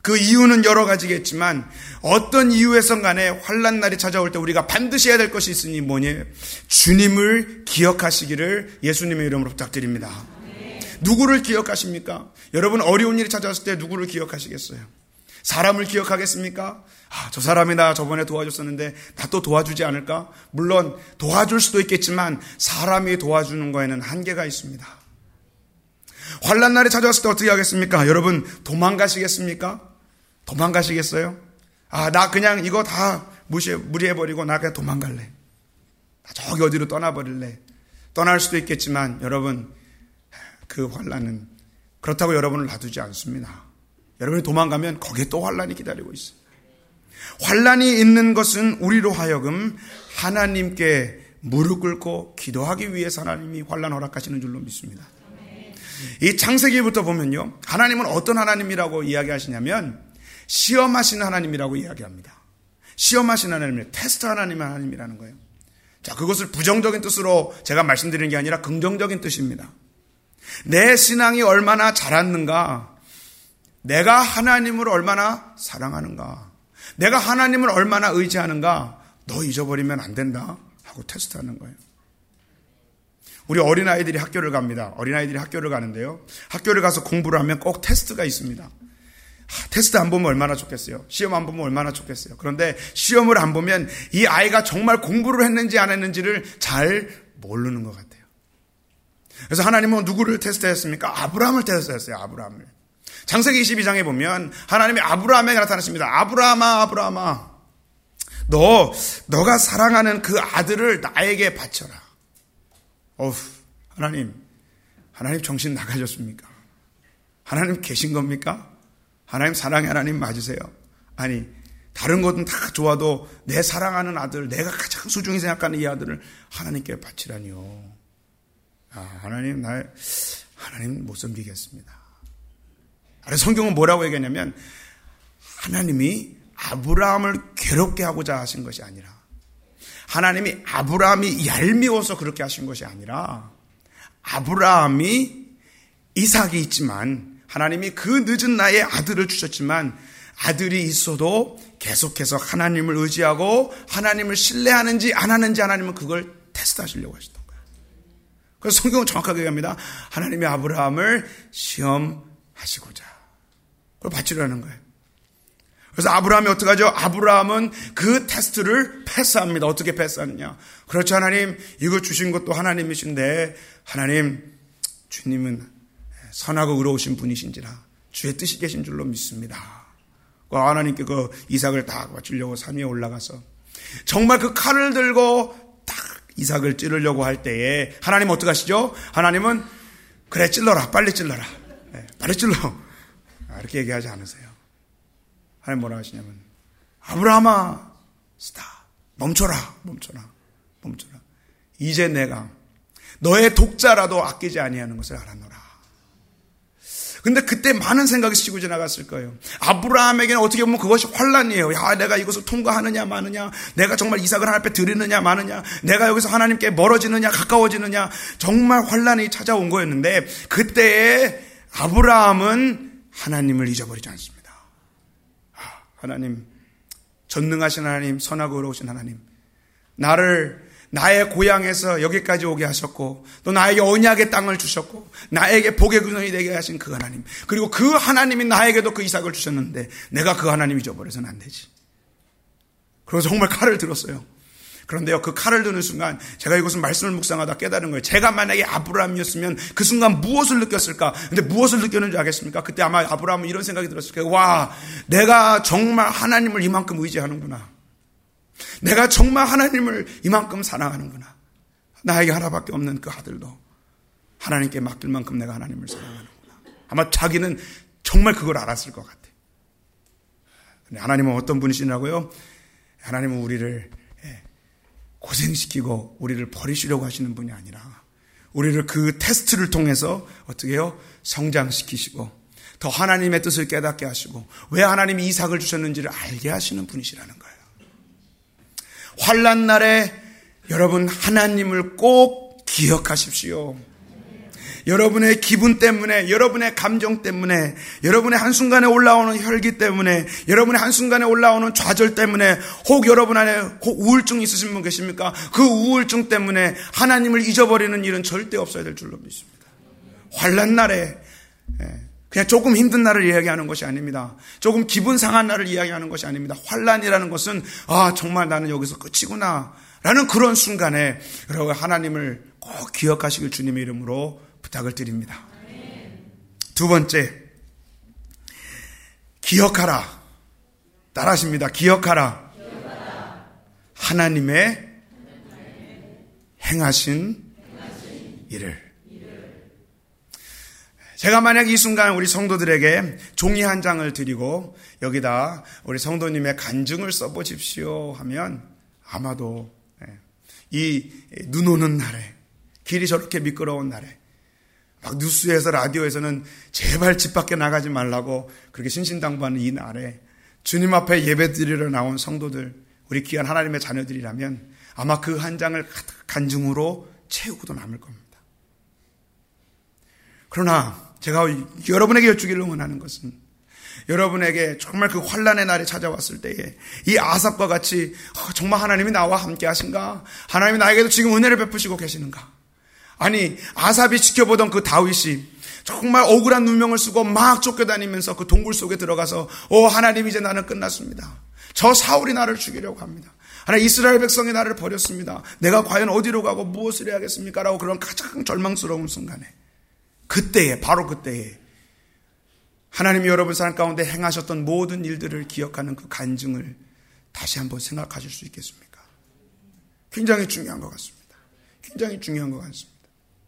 그 이유는 여러 가지겠지만 어떤 이유에선 간에 환난 날이 찾아올 때 우리가 반드시 해야 될 것이 있으니 뭐니? 주님을 기억하시기를 예수님의 이름으로 부탁드립니다. 누구를 기억하십니까? 여러분 어려운 일이 찾아왔을 때 누구를 기억하시겠어요? 사람을 기억하겠습니까? 저 사람이 나 저번에 도와줬었는데 나 또 도와주지 않을까? 물론 도와줄 수도 있겠지만 사람이 도와주는 거에는 한계가 있습니다. 환난 날이 찾아왔을 때 어떻게 하겠습니까? 여러분 도망가시겠습니까? 도망가시겠어요? 나 그냥 이거 다 무리해버리고 나 그냥 도망갈래. 나 저기 어디로 떠나버릴래. 떠날 수도 있겠지만 여러분 그 환난은 그렇다고 여러분을 놔두지 않습니다. 여러분이 도망가면 거기에 또 환난이 기다리고 있어요. 환난이 있는 것은 우리로 하여금 하나님께 무릎 꿇고 기도하기 위해서 하나님이 환난 허락하시는 줄로 믿습니다. 이 창세기부터 보면요, 하나님은 어떤 하나님이라고 이야기하시냐면 시험하시는 하나님이라고 이야기합니다. 시험하시는 하나님, 테스트 하나님이라는 거예요. 자, 그것을 부정적인 뜻으로 제가 말씀드리는 게 아니라 긍정적인 뜻입니다. 내 신앙이 얼마나 자랐는가, 내가 하나님을 얼마나 사랑하는가, 내가 하나님을 얼마나 의지하는가, 너 잊어버리면 안 된다 하고 테스트하는 거예요. 우리 어린아이들이 학교를 갑니다. 어린아이들이 학교를 가는데요, 학교를 가서 공부를 하면 꼭 테스트가 있습니다. 테스트 안 보면 얼마나 좋겠어요. 시험 안 보면 얼마나 좋겠어요. 그런데 시험을 안 보면 이 아이가 정말 공부를 했는지 안 했는지를 잘 모르는 것 같아요. 그래서 하나님은 누구를 테스트했습니까? 아브라함을 테스트했어요. 아브라함을. 창세기 22장에 보면 하나님이 아브라함에게 나타나십니다. 아브라함아, 너가 사랑하는 그 아들을 나에게 바쳐라. 하나님 정신 나가셨습니까? 하나님 계신 겁니까? 하나님 사랑의 하나님 맞으세요? 아니, 다른 것은 다 좋아도 내 사랑하는 아들, 내가 가장 소중히 생각하는 이 아들을 하나님께 바치라니요. 하나님 못 섬기겠습니다. 그래서 성경은 뭐라고 얘기하냐면 하나님이 아브라함을 괴롭게 하고자 하신 것이 아니라, 하나님이 아브라함이 얄미워서 그렇게 하신 것이 아니라, 아브라함이 이삭이 있지만 하나님이 그 늦은 나이에 아들을 주셨지만 아들이 있어도 계속해서 하나님을 의지하고 하나님을 신뢰하는지 안 하는지 하나님은 그걸 테스트하시려고 하시던 거예요. 그래서 성경은 정확하게 얘기합니다. 하나님이 아브라함을 시험하시고자 그걸 바치려는 거예요. 그래서 아브라함이 어떻게 하죠? 아브라함은 그 테스트를 패스합니다. 어떻게 패스하느냐? 그렇죠, 하나님, 이거 주신 것도 하나님이신데 하나님, 주님은 선하고 의로우신 분이신지라 주의 뜻이 계신 줄로 믿습니다. 하나님께 그 이삭을 딱 바치려고 산 위에 올라가서 정말 그 칼을 들고 딱 이삭을 찌르려고 할 때에 하나님 어떻게 하시죠? 하나님은 그래, 찔러라, 빨리 찔러라, 빨리 찔러, 이렇게 얘기하지 않으세요. 하나님 뭐라 하시냐면 아브라함아, 멈춰라. 이제 내가 너의 독자라도 아끼지 아니하는 것을 알아노라. 근데 그때 많은 생각이 스치고 지나갔을 거예요. 아브라함에게는 어떻게 보면 그것이 환난이에요. 내가 이것을 통과하느냐 마느냐, 내가 정말 이삭을 하나님 앞에 드리느냐 마느냐, 내가 여기서 하나님께 멀어지느냐 가까워지느냐, 정말 환난이 찾아온 거였는데 그때에 아브라함은 하나님을 잊어버리지 않습니다. 하나님, 전능하신 하나님, 선하고 의로우신 하나님, 나의 고향에서 여기까지 오게 하셨고, 또 나에게 언약의 땅을 주셨고, 나에게 복의 근원이 되게 하신 그 하나님, 그리고 그 하나님이 나에게도 그 이삭을 주셨는데 내가 그 하나님 잊어버려서는 안 되지. 그래서 정말 칼을 들었어요. 그런데요, 그 칼을 드는 순간 제가 이것은 말씀을 묵상하다 깨달은 거예요. 제가 만약에 아브라함이었으면 그 순간 무엇을 느꼈을까? 근데 무엇을 느꼈는지 알겠습니까? 그때 아마 아브라함은 이런 생각이 들었을 거예요. 와, 내가 정말 하나님을 이만큼 의지하는구나. 내가 정말 하나님을 이만큼 사랑하는구나. 나에게 하나밖에 없는 그 아들도 하나님께 맡길 만큼 내가 하나님을 사랑하는구나. 아마 자기는 정말 그걸 알았을 것 같아요. 근데 하나님은 어떤 분이시냐고요? 하나님은 우리를 고생시키고 우리를 버리시려고 하시는 분이 아니라 우리를 그 테스트를 통해서 어떻게 해요? 성장시키시고 더 하나님의 뜻을 깨닫게 하시고 왜 하나님이 이삭을 주셨는지를 알게 하시는 분이시라는 거예요. 환난 날에 여러분 하나님을 꼭 기억하십시오. 여러분의 기분 때문에, 여러분의 감정 때문에, 여러분의 한순간에 올라오는 혈기 때문에, 여러분의 한순간에 올라오는 좌절 때문에, 혹 여러분 안에 혹 우울증 있으신 분 계십니까? 그 우울증 때문에 하나님을 잊어버리는 일은 절대 없어야 될 줄로 믿습니다. 환난 날에 그냥 조금 힘든 날을 이야기하는 것이 아닙니다. 조금 기분 상한 날을 이야기하는 것이 아닙니다. 환난이라는 것은 정말 나는 여기서 끝이구나 라는 그런 순간에 여러분 하나님을 꼭 기억하시길 주님의 이름으로 부탁을 드립니다. 두 번째, 기억하라. 따라하십니다. 기억하라. 하나님의 행하신 일을. 제가 만약 이 순간 우리 성도들에게 종이 한 장을 드리고 여기다 우리 성도님의 간증을 써보십시오 하면 아마도 이 눈 오는 날에, 길이 저렇게 미끄러운 날에, 막 뉴스에서 라디오에서는 제발 집 밖에 나가지 말라고 그렇게 신신당부하는 이 날에 주님 앞에 예배 드리러 나온 성도들, 우리 귀한 하나님의 자녀들이라면 아마 그 한 장을 간증으로 채우고도 남을 겁니다. 그러나 제가 여러분에게 여쭈기를 원하는 것은 여러분에게 정말 그 환난의 날이 찾아왔을 때에 이 아삽과 같이 정말 하나님이 나와 함께 하신가? 하나님이 나에게도 지금 은혜를 베푸시고 계시는가? 아니, 아삽이 지켜보던 그 다윗이 정말 억울한 누명을 쓰고 막 쫓겨다니면서 그 동굴 속에 들어가서 하나님 이제 나는 끝났습니다. 저 사울이 나를 죽이려고 합니다. 하나님 이스라엘 백성이 나를 버렸습니다. 내가 과연 어디로 가고 무엇을 해야겠습니까? 라고 그런 가장 절망스러운 순간에 그때에, 바로 그때에 하나님이 여러분 삶 가운데 행하셨던 모든 일들을 기억하는 그 간증을 다시 한번 생각하실 수 있겠습니까? 굉장히 중요한 것 같습니다. 굉장히 중요한 것 같습니다.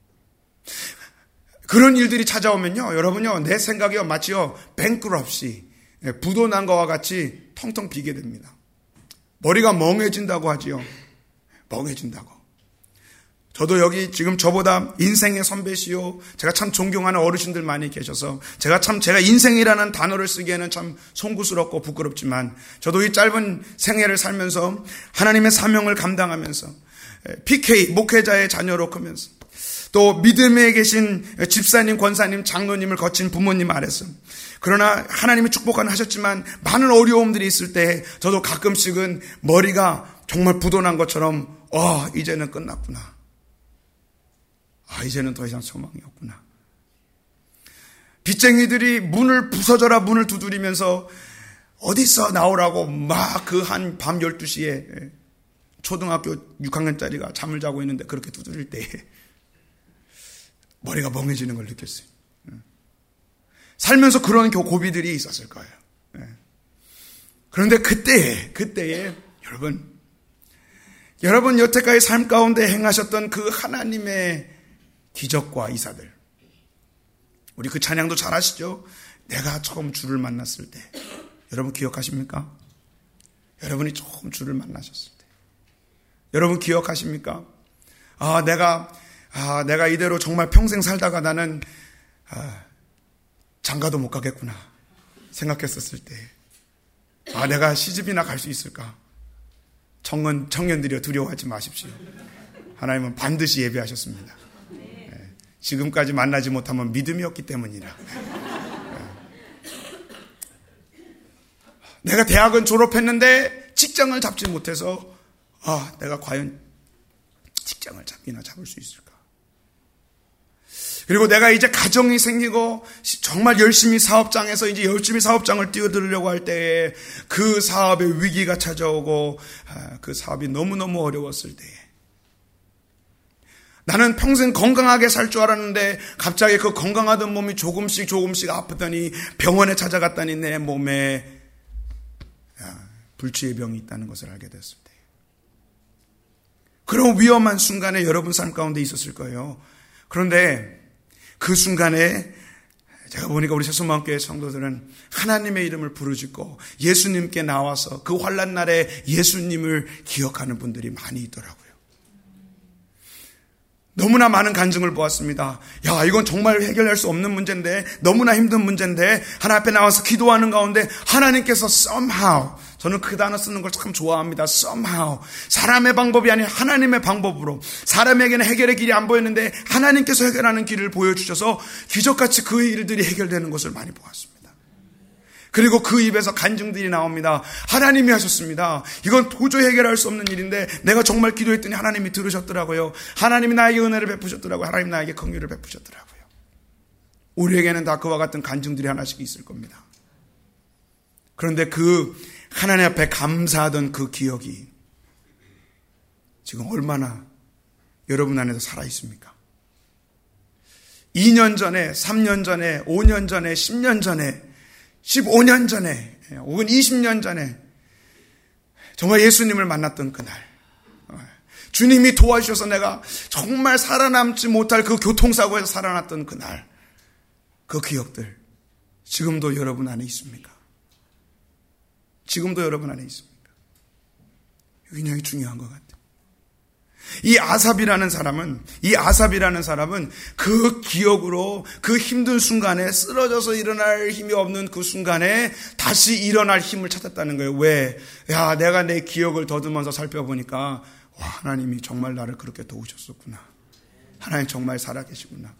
그런 일들이 찾아오면요, 여러분요, 내 생각이요, 마치요, 뱅크럽시, 부도 난 것과 같이 텅텅 비게 됩니다. 머리가 멍해진다고 하지요. 멍해진다고. 저도 여기 지금 저보다 인생의 선배시요, 제가 참 존경하는 어르신들 많이 계셔서 제가 인생이라는 단어를 쓰기에는 참 송구스럽고 부끄럽지만 저도 이 짧은 생애를 살면서 하나님의 사명을 감당하면서 PK 목회자의 자녀로 크면서 또 믿음에 계신 집사님, 권사님, 장로님을 거친 부모님 아래서, 그러나 하나님이 축복은 하셨지만 많은 어려움들이 있을 때 저도 가끔씩은 머리가 정말 부도난 것처럼 이제는 끝났구나. 이제는 더 이상 소망이 없구나. 빚쟁이들이 문을 부서져라 문을 두드리면서 어디서 나오라고 막 그 한 밤 12시에 초등학교 6학년짜리가 잠을 자고 있는데 그렇게 두드릴 때 머리가 멍해지는 걸 느꼈어요. 살면서 그런 고비들이 있었을 거예요. 그런데 그때에 여러분 여태까지 삶 가운데 행하셨던 그 하나님의 기적과 이사들, 우리 그 찬양도 잘 아시죠? 내가 처음 주를 만났을 때, 여러분 기억하십니까? 여러분이 처음 주를 만나셨을 때 여러분 기억하십니까? 내가 이대로 정말 평생 살다가 나는 장가도 못 가겠구나 생각했었을 때, 내가 시집이나 갈 수 있을까? 청년들이여 두려워하지 마십시오. 하나님은 반드시 예비하셨습니다. 지금까지 만나지 못하면 믿음이 없기 때문이라. 내가 대학은 졸업했는데 직장을 잡지 못해서 내가 과연 직장을 잡을 수 있을까? 그리고 내가 이제 가정이 생기고 정말 열심히 사업장에서 이제 열심히 사업장을 뛰어들려고 할 때에 그 사업의 위기가 찾아오고 그 사업이 너무너무 어려웠을 때에 나는 평생 건강하게 살 줄 알았는데 갑자기 그 건강하던 몸이 조금씩 아프더니 병원에 찾아갔더니 내 몸에 불치의 병이 있다는 것을 알게 됐을 때, 그런 위험한 순간에 여러분 삶 가운데 있었을 거예요. 그런데 그 순간에 제가 보니까 우리 새소망교회 성도들은 하나님의 이름을 부르짖고 예수님께 나와서 그 환난 날에 예수님을 기억하는 분들이 많이 있더라고요. 너무나 많은 간증을 보았습니다. 야, 이건 정말 해결할 수 없는 문제인데, 너무나 힘든 문제인데, 하나님 앞에 나와서 기도하는 가운데 하나님께서 somehow, 저는 그 단어 쓰는 걸 참 좋아합니다. somehow, 사람의 방법이 아닌 하나님의 방법으로, 사람에게는 해결의 길이 안 보였는데 하나님께서 해결하는 길을 보여주셔서 기적같이 그 일들이 해결되는 것을 많이 보았습니다. 그리고 그 입에서 간증들이 나옵니다. 하나님이 하셨습니다. 이건 도저히 해결할 수 없는 일인데 내가 정말 기도했더니 하나님이 들으셨더라고요. 하나님이 나에게 은혜를 베푸셨더라고요. 하나님 나에게 긍휼을 베푸셨더라고요. 우리에게는 다 그와 같은 간증들이 하나씩 있을 겁니다. 그런데 그 하나님 앞에 감사하던 그 기억이 지금 얼마나 여러분 안에서 살아있습니까? 2년 전에, 3년 전에, 5년 전에, 10년 전에, 15년 전에 혹은 20년 전에 정말 예수님을 만났던 그날, 주님이 도와주셔서 내가 정말 살아남지 못할 그 교통사고에서 살아났던 그날, 그 기억들 지금도 여러분 안에 있습니까? 지금도 여러분 안에 있습니까? 굉장히 중요한 것 같아요. 이 아삽이라는 사람은 그 기억으로 그 힘든 순간에, 쓰러져서 일어날 힘이 없는 그 순간에 다시 일어날 힘을 찾았다는 거예요. 왜? 야, 내가 내 기억을 더듬어서 살펴보니까 와, 하나님이 정말 나를 그렇게 도우셨었구나. 하나님 정말 살아계시구나.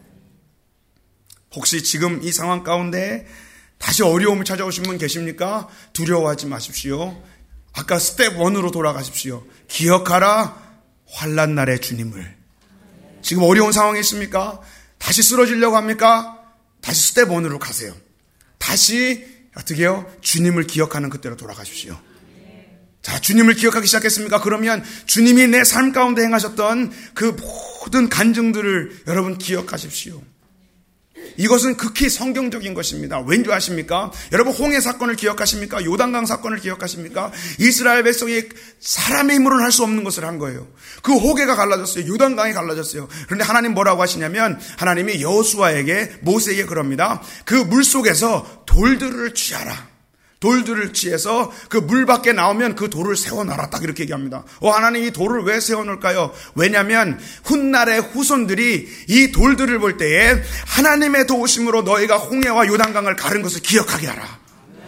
혹시 지금 이 상황 가운데 다시 어려움을 찾아오신 분 계십니까? 두려워하지 마십시오. 아까 스텝 1으로 돌아가십시오. 기억하라, 환난 날의 주님을. 지금 어려운 상황이 있습니까? 다시 쓰러지려고 합니까? 다시 스텝 1으로 가세요. 다시 어떻게 해요? 주님을 기억하는 그때로 돌아가십시오. 자, 주님을 기억하기 시작했습니까? 그러면 주님이 내 삶 가운데 행하셨던 그 모든 간증들을 여러분 기억하십시오. 이것은 극히 성경적인 것입니다. 왠지 아십니까? 여러분 홍해 사건을 기억하십니까? 요단강 사건을 기억하십니까? 이스라엘 백성이 사람의 힘으로는 할 수 없는 것을 한 거예요. 그 호계가 갈라졌어요. 요단강이 갈라졌어요. 그런데 하나님 뭐라고 하시냐면 하나님이 여호수아에게, 모세에게 그럽니다. 그 물속에서 돌들을 취하라. 돌들을 취해서 그 물 밖에 나오면 그 돌을 세워놔라. 딱 이렇게 얘기합니다. 하나님 이 돌을 왜 세워놓을까요? 왜냐하면 훗날의 후손들이 이 돌들을 볼 때에 하나님의 도우심으로 너희가 홍해와 요단강을 가른 것을 기억하게 하라.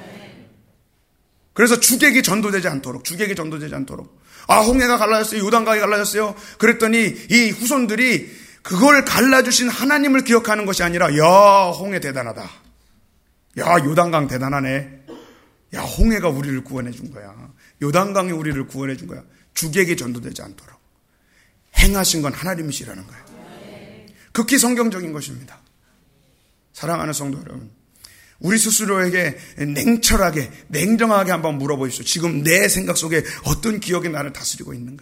그래서 주객이 전도되지 않도록. 홍해가 갈라졌어요. 요단강이 갈라졌어요. 그랬더니 이 후손들이 그걸 갈라주신 하나님을 기억하는 것이 아니라, 야, 홍해 대단하다. 야, 요단강 대단하네. 야, 홍해가 우리를 구원해 준 거야. 요단강이 우리를 구원해 준 거야. 주객이 전도되지 않도록 행하신 건 하나님이시라는 거예요. 극히 성경적인 것입니다. 사랑하는 성도 여러분, 우리 스스로에게 냉철하게, 냉정하게 한번 물어보십시오. 지금 내 생각 속에 어떤 기억이 나를 다스리고 있는가?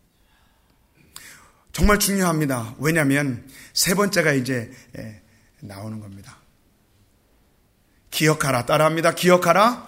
정말 중요합니다. 왜냐하면 세 번째가 이제 나오는 겁니다. 기억하라. 따라합니다. 기억하라.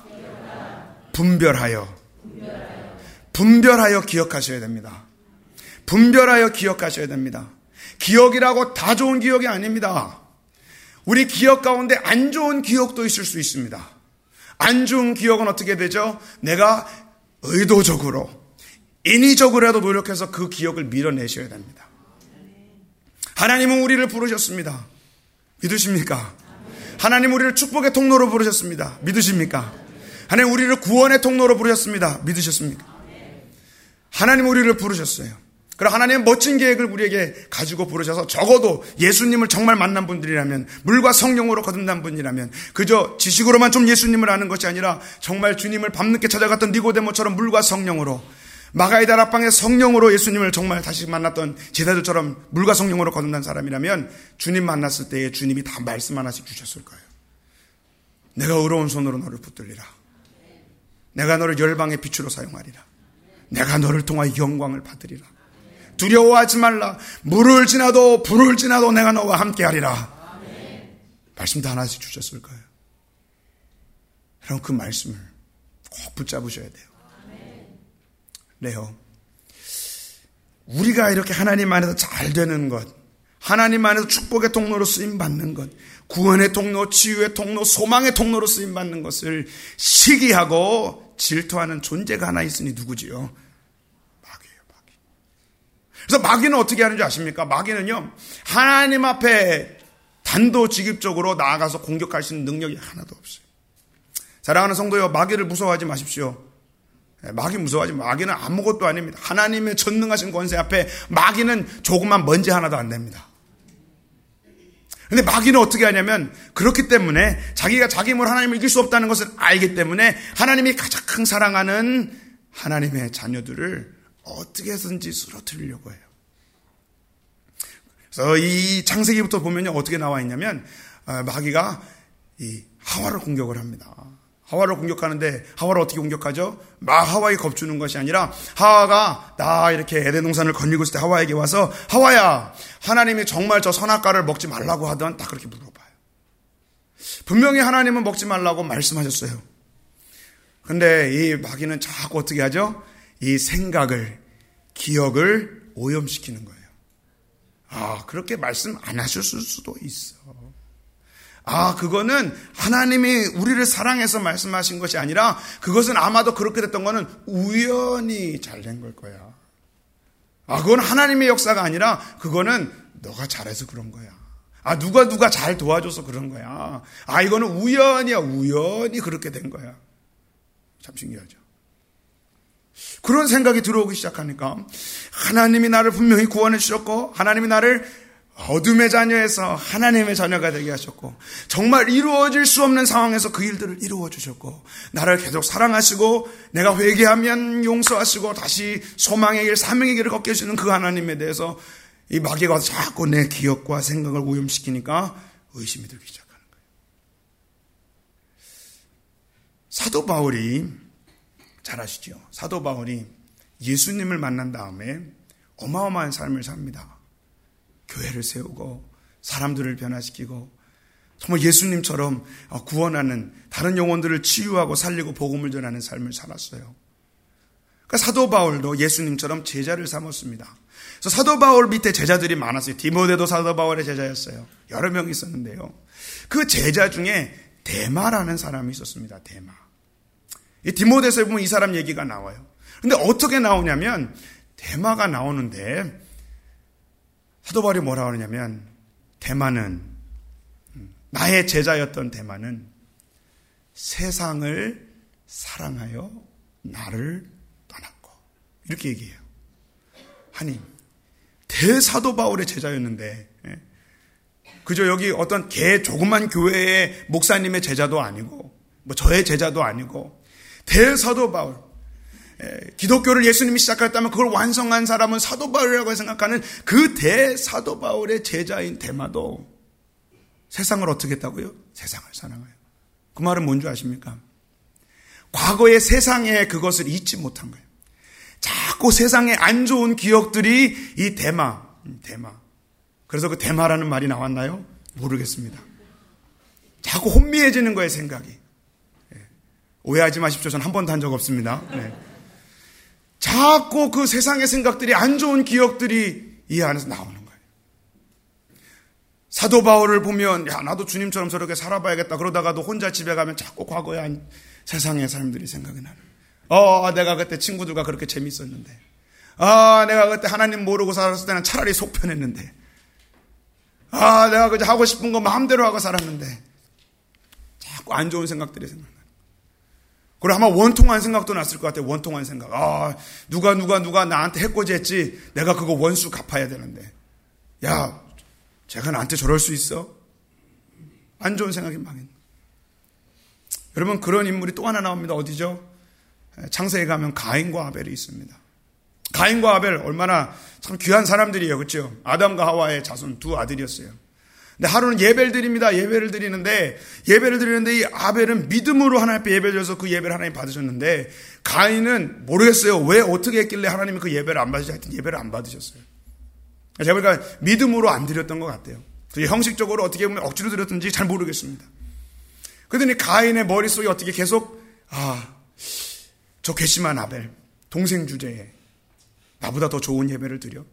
분별하여 기억하셔야 됩니다. 분별하여 기억하셔야 됩니다. 기억이라고 다 좋은 기억이 아닙니다. 우리 기억 가운데 안 좋은 기억도 있을 수 있습니다. 안 좋은 기억은 어떻게 되죠? 내가 의도적으로, 인위적으로라도 노력해서 그 기억을 밀어내셔야 됩니다. 하나님은 우리를 부르셨습니다. 믿으십니까? 하나님 우리를 축복의 통로로 부르셨습니다. 믿으십니까? 하나님 우리를 구원의 통로로 부르셨습니다. 믿으셨습니까? 하나님 우리를 부르셨어요. 그럼 하나님은 멋진 계획을 우리에게 가지고 부르셔서 적어도 예수님을 정말 만난 분들이라면, 물과 성령으로 거듭난 분이라면, 그저 지식으로만 좀 예수님을 아는 것이 아니라 정말 주님을 밤늦게 찾아갔던 니고데모처럼 물과 성령으로, 마가의 다락방의 성령으로 예수님을 정말 다시 만났던 제자들처럼 물과 성령으로 거듭난 사람이라면 주님 만났을 때에 주님이 다 말씀 하나씩 주셨을 거예요. 내가 의로운 손으로 너를 붙들리라. 내가 너를 열방의 빛으로 사용하리라. 내가 너를 통하여 영광을 받으리라. 두려워하지 말라. 물을 지나도 불을 지나도 내가 너와 함께하리라. 말씀도 하나씩 주셨을 거예요. 여러분 그 말씀을 꼭 붙잡으셔야 돼요. 그래요. 우리가 이렇게 하나님 안에서 잘 되는 것, 하나님 안에서 축복의 통로로 쓰임받는 것, 구원의 통로, 치유의 통로, 소망의 통로로 쓰임받는 것을 시기하고 질투하는 존재가 하나 있으니 누구지요? 마귀예요, 마귀. 그래서 마귀는 어떻게 하는지 아십니까? 마귀는요, 하나님 앞에 단도직입적으로 나아가서 공격할 수 있는 능력이 하나도 없어요. 사랑하는 성도여, 마귀를 무서워하지 마십시오. 마귀 무서워하지 마십시오. 마귀는 아무것도 아닙니다. 하나님의 전능하신 권세 앞에 마귀는 조그만 먼지 하나도 안 됩니다. 근데 마귀는 어떻게 하냐면, 그렇기 때문에 자기가 자기 힘으로 하나님을 이길 수 없다는 것을 알기 때문에 하나님이 가장 사랑하는 하나님의 자녀들을 어떻게 해서든지 쓰러뜨리려고 해요. 그래서 이 창세기부터 보면요, 어떻게 나와 있냐면, 마귀가 이 하와를 공격을 합니다. 하와를 공격하는데, 하와를 어떻게 공격하죠? 하와에게 겁주는 것이 아니라, 하와가 나 이렇게 에덴 동산을 거닐고 있을 때 하와에게 와서, 하와야, 하나님이 정말 저 선악과를 먹지 말라고 하던, 딱 그렇게 물어봐요. 분명히 하나님은 먹지 말라고 말씀하셨어요. 근데 이 마귀는 자꾸 어떻게 하죠? 이 생각을, 기억을 오염시키는 거예요. 그렇게 말씀 안 하셨을 수도 있어. 그거는 하나님이 우리를 사랑해서 말씀하신 것이 아니라, 그것은 아마도 그렇게 됐던 거는 우연히 잘 된 걸 거야. 그건 하나님의 역사가 아니라, 그거는 너가 잘해서 그런 거야. 누가 잘 도와줘서 그런 거야. 이거는 우연이야. 우연히 그렇게 된 거야. 참 신기하죠. 그런 생각이 들어오기 시작하니까, 하나님이 나를 분명히 구원해 주셨고, 하나님이 나를 어둠의 자녀에서 하나님의 자녀가 되게 하셨고, 정말 이루어질 수 없는 상황에서 그 일들을 이루어 주셨고, 나를 계속 사랑하시고, 내가 회개하면 용서하시고 다시 소망의 길, 사명의 길을 걷게 해주는 그 하나님에 대해서 이 마귀가 와서 자꾸 내 기억과 생각을 오염시키니까 의심이 들기 시작하는 거예요. 사도 바울이, 잘 아시죠? 사도 바울이 예수님을 만난 다음에 어마어마한 삶을 삽니다. 교회를 세우고 사람들을 변화시키고 정말 예수님처럼 구원하는, 다른 영혼들을 치유하고 살리고 복음을 전하는 삶을 살았어요. 그러니까 사도 바울도 예수님처럼 제자를 삼았습니다. 그래서 사도 바울 밑에 제자들이 많았어요. 디모데도 사도 바울의 제자였어요. 여러 명 있었는데요. 그 제자 중에 데마라는 사람이 있었습니다. 데마. 이 디모데서에 보면 이 사람 얘기가 나와요. 근데 어떻게 나오냐면, 데마가 나오는데 사도 바울이 뭐라고 하느냐면, 데마는, 나의 제자였던 데마는 세상을 사랑하여 나를 떠났고, 이렇게 얘기해요. 아니, 대사도 바울의 제자였는데, 그저 여기 어떤 조그만 교회의 목사님의 제자도 아니고, 저의 제자도 아니고, 대사도 바울, 기독교를 예수님이 시작했다면 그걸 완성한 사람은 사도 바울이라고 생각하는 그 대사도 바울의 제자인 데마도 세상을 어떻게 했다고요? 세상을 사랑해요. 그 말은 뭔지 아십니까? 과거의 세상에 그것을 잊지 못한 거예요. 자꾸 세상에 안 좋은 기억들이 이 데마. 그래서 그 데마라는 말이 나왔나요? 모르겠습니다. 자꾸 혼미해지는 거예요, 생각이. 오해하지 마십시오. 저는 한 번도 한 적 없습니다. 자꾸 그 세상의 생각들이, 안 좋은 기억들이 이 안에서 나오는 거예요. 사도 바울을 보면, 나도 주님처럼 저렇게 살아봐야겠다. 그러다가도 혼자 집에 가면 자꾸 과거의 세상의 삶들이 생각이 나는. 내가 그때 친구들과 그렇게 재밌었는데. 내가 그때 하나님 모르고 살았을 때는 차라리 속 편했는데. 내가 그저 하고 싶은 거 마음대로 하고 살았는데. 자꾸 안 좋은 생각들이 생각나요. 그리고 아마 원통한 생각도 났을 것 같아요. 원통한 생각. 누가 나한테 해코지했지. 내가 그거 원수 갚아야 되는데. 야, 제가 나한테 저럴 수 있어? 안 좋은 생각이 망했네. 여러분, 그런 인물이 또 하나 나옵니다. 어디죠? 창세기에 가면 가인과 아벨이 있습니다. 가인과 아벨 얼마나 참 귀한 사람들이에요. 그렇죠? 아담과 하와의 자손 두 아들이었어요. 근데 하루는 예배를 드립니다. 예배를 드리는데 이 아벨은 믿음으로 하나님 앞에 예배를 드려서 그 예배를 하나님 받으셨는데, 가인은 모르겠어요. 왜 어떻게 했길래 하나님이 그 예배를 안 받으셨어요. 하여튼 예배를 안 받으셨어요. 제가 보니까 믿음으로 안 드렸던 것 같아요. 형식적으로 어떻게 보면 억지로 드렸든지 잘 모르겠습니다. 그러더니 가인의 머릿속에 어떻게 계속 저 괘씸한 아벨, 동생 주제에 나보다 더 좋은 예배를 드려?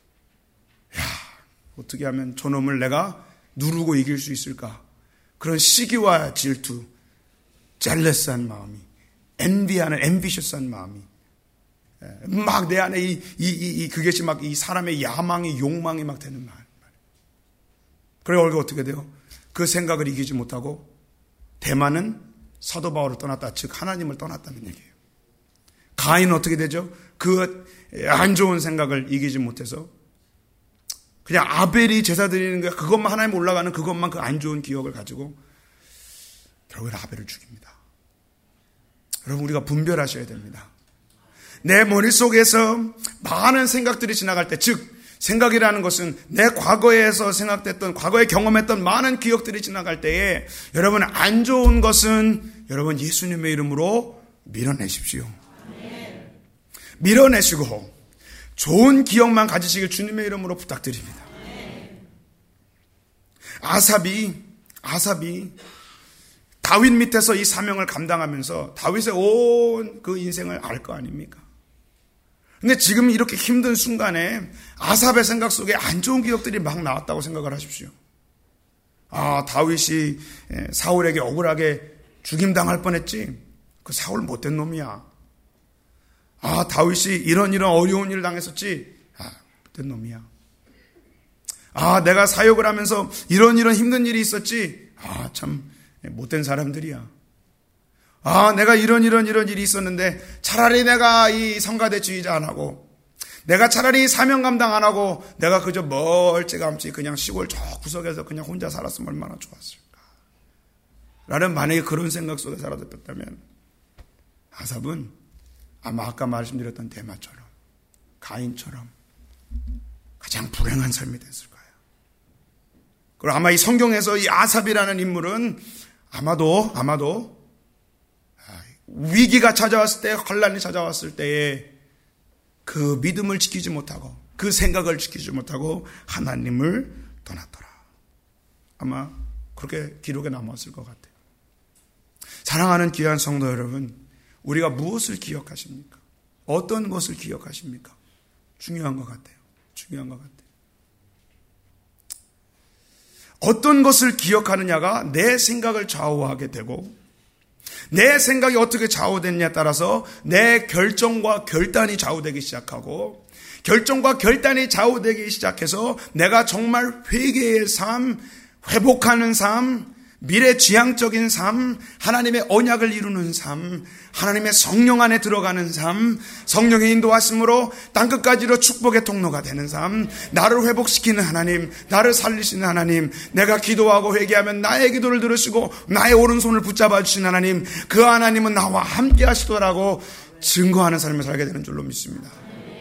어떻게 하면 저놈을 내가 누르고 이길 수 있을까? 그런 시기와 질투, 젤러스한 마음이, 앰비시어스한 마음이 막 내 안에 그것이 막 이 사람의 야망이, 욕망이 막 되는 말. 그래, 얼굴 어떻게 돼요? 그 생각을 이기지 못하고 대만은 사도 바울을 떠났다, 즉 하나님을 떠났다는 얘기예요. 가인은 어떻게 되죠? 그 안 좋은 생각을 이기지 못해서 그냥 아벨이 제사 드리는 거, 그것만 하나님 올라가는 그것만, 그 안 좋은 기억을 가지고 결국엔 아벨을 죽입니다. 여러분, 우리가 분별하셔야 됩니다. 내 머릿속에서 많은 생각들이 지나갈 때, 즉 생각이라는 것은 내 과거에서 생각됐던, 과거에 경험했던 많은 기억들이 지나갈 때에 여러분, 안 좋은 것은 여러분 예수님의 이름으로 밀어내십시오. 밀어내시고 좋은 기억만 가지시길 주님의 이름으로 부탁드립니다. 아삽이 다윗 밑에서 이 사명을 감당하면서 다윗의 온 그 인생을 알 거 아닙니까? 근데 지금 이렇게 힘든 순간에 아삽의 생각 속에 안 좋은 기억들이 막 나왔다고 생각을 하십시오. 아, 다윗이 사울에게 억울하게 죽임당할 뻔했지. 그 사울 못된 놈이야. 아, 다윗이 이런 어려운 일을 당했었지. 아, 못된 놈이야. 아, 내가 사역을 하면서 이런 힘든 일이 있었지. 아, 참 못된 사람들이야. 아, 내가 이런 일이 있었는데 차라리 내가 이 성가대 지휘자 안 하고, 내가 차라리 사명 감당 안 하고 내가 그저 멀찌감치 그냥 시골 저 구석에서 그냥 혼자 살았으면 얼마나 좋았을까. 나는 만약에 그런 생각 속에 살아졌다면 아삽은 아마 아까 말씀드렸던 데마처럼, 가인처럼 가장 불행한 삶이 됐을 거예요. 그리고 아마 이 성경에서 이 아삽이라는 인물은 아마도 위기가 찾아왔을 때, 혼란이 찾아왔을 때에 그 믿음을 지키지 못하고, 그 생각을 지키지 못하고 하나님을 떠났더라. 아마 그렇게 기록에 남았을 것 같아요. 사랑하는 귀한 성도 여러분, 우리가 무엇을 기억하십니까? 어떤 것을 기억하십니까? 중요한 것 같아요. 어떤 것을 기억하느냐가 내 생각을 좌우하게 되고, 내 생각이 어떻게 좌우됐냐에 따라서 내 결정과 결단이 좌우되기 시작하고, 결정과 결단이 좌우되기 시작해서 내가 정말 회개의 삶, 회복하는 삶, 미래지향적인 삶, 하나님의 언약을 이루는 삶, 하나님의 성령 안에 들어가는 삶, 성령의 인도하심으로 땅끝까지로 축복의 통로가 되는 삶, 나를 회복시키는 하나님, 나를 살리시는 하나님, 내가 기도하고 회개하면 나의 기도를 들으시고 나의 오른손을 붙잡아 주신 하나님, 그 하나님은 나와 함께 하시더라고 증거하는 삶을 살게 되는 줄로 믿습니다.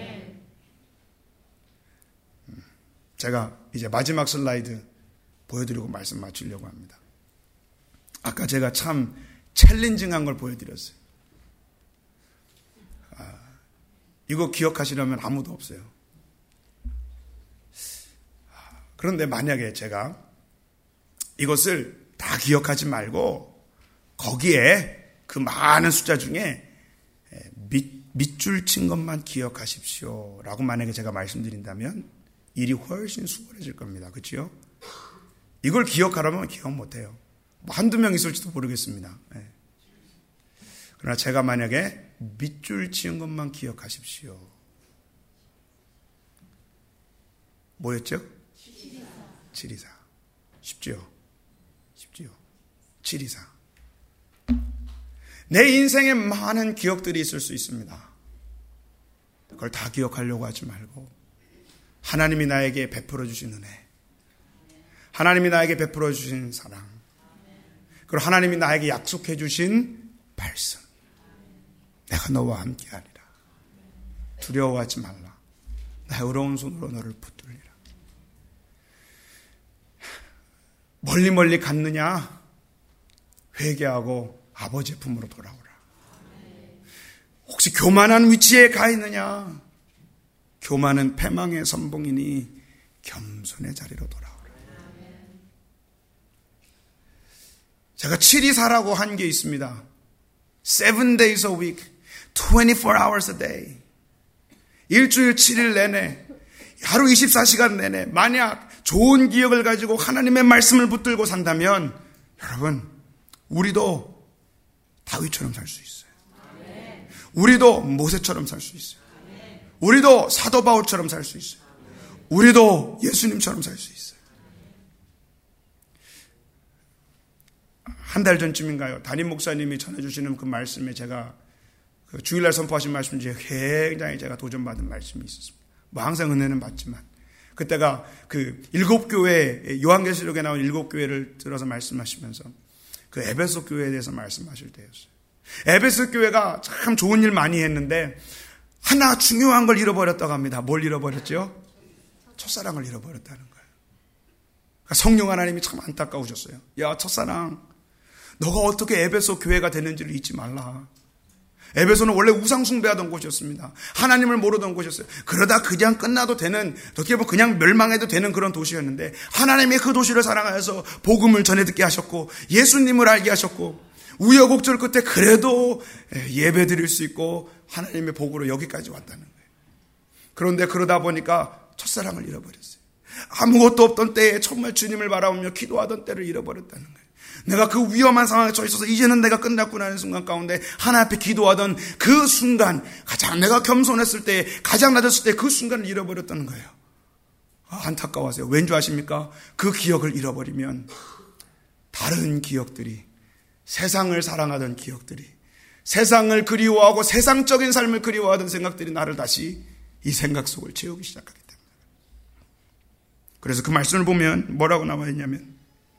제가 이제 마지막 슬라이드 보여드리고 말씀 마치려고 합니다. 아까 제가 참 챌린징한 걸 보여드렸어요. 이거 기억하시려면 아무도 없어요. 그런데 만약에 제가 이것을 다 기억하지 말고 거기에 그 많은 숫자 중에 밑줄 친 것만 기억하십시오 라고 만약에 제가 말씀드린다면 일이 훨씬 수월해질 겁니다. 그렇죠? 이걸 기억하라면 기억 못해요. 한두 명 있을지도 모르겠습니다. 그러나 제가 만약에 밑줄 치은 것만 기억하십시오. 뭐였죠? 724. 쉽지요? 724. 내 인생에 많은 기억들이 있을 수 있습니다. 그걸 다 기억하려고 하지 말고 하나님이 나에게 베풀어 주신 은혜, 하나님이 나에게 베풀어 주신 사랑, 그리고 하나님이 나에게 약속해 주신 말씀, 내가 너와 함께하리라, 두려워하지 말라, 나의 의로운 손으로 너를 붙들리라. 멀리 갔느냐? 회개하고 아버지의 품으로 돌아오라. 혹시 교만한 위치에 가 있느냐? 교만은 패망의 선봉이니 겸손의 자리로 돌아오라. 제가 724라고 한 게 있습니다. 7 days a week, 24 hours a day. 일주일 7일 내내, 하루 24시간 내내 만약 좋은 기억을 가지고 하나님의 말씀을 붙들고 산다면 여러분, 우리도 다윗처럼 살 수 있어요. 우리도 모세처럼 살 수 있어요. 우리도 사도 바울처럼 살 수 있어요. 우리도 예수님처럼 살 수 있어요. 한 달 전쯤인가요? 담임 목사님이 전해주시는 그 말씀에 제가 그 주일날 선포하신 말씀 중에 굉장히 제가 도전받은 말씀이 있었습니다. 뭐 항상 은혜는 받지만 그때가 그 7교회, 요한계시록에 나온 7교회를 들어서 말씀하시면서 그 에베소 교회에 대해서 말씀하실 때였어요. 에베소 교회가 참 좋은 일 많이 했는데 하나 중요한 걸 잃어버렸다고 합니다. 뭘 잃어버렸죠? 첫사랑을 잃어버렸다는 거예요. 그러니까 성령 하나님이 참 안타까우셨어요. 야, 첫사랑, 너가 어떻게 에베소 교회가 되는지를 잊지 말라. 에베소는 원래 우상 숭배하던 곳이었습니다. 하나님을 모르던 곳이었어요. 그러다 그냥 끝나도 되는, 어떻게 보면 그냥 멸망해도 되는 그런 도시였는데 하나님이 그 도시를 사랑하여서 복음을 전해 듣게 하셨고 예수님을 알게 하셨고 우여곡절 끝에 그래도 예배 드릴 수 있고 하나님의 복으로 여기까지 왔다는 거예요. 그런데 그러다 보니까 첫사랑을 잃어버렸어요. 아무것도 없던 때에 정말 주님을 바라보며 기도하던 때를 잃어버렸다는 거예요. 내가 그 위험한 상황에 처해있어서 이제는 내가 끝났구나 하는 순간 가운데 하나님 앞에 기도하던 그 순간, 가장 내가 겸손했을 때, 가장 낮았을 때 그 순간을 잃어버렸다는 거예요. 안타까워하세요. 왠지 아십니까? 그 기억을 잃어버리면 다른 기억들이, 세상을 사랑하던 기억들이, 세상을 그리워하고 세상적인 삶을 그리워하던 생각들이 나를 다시 이 생각 속을 채우기 시작하기 때문에. 그래서 그 말씀을 보면 뭐라고 나와 있냐면,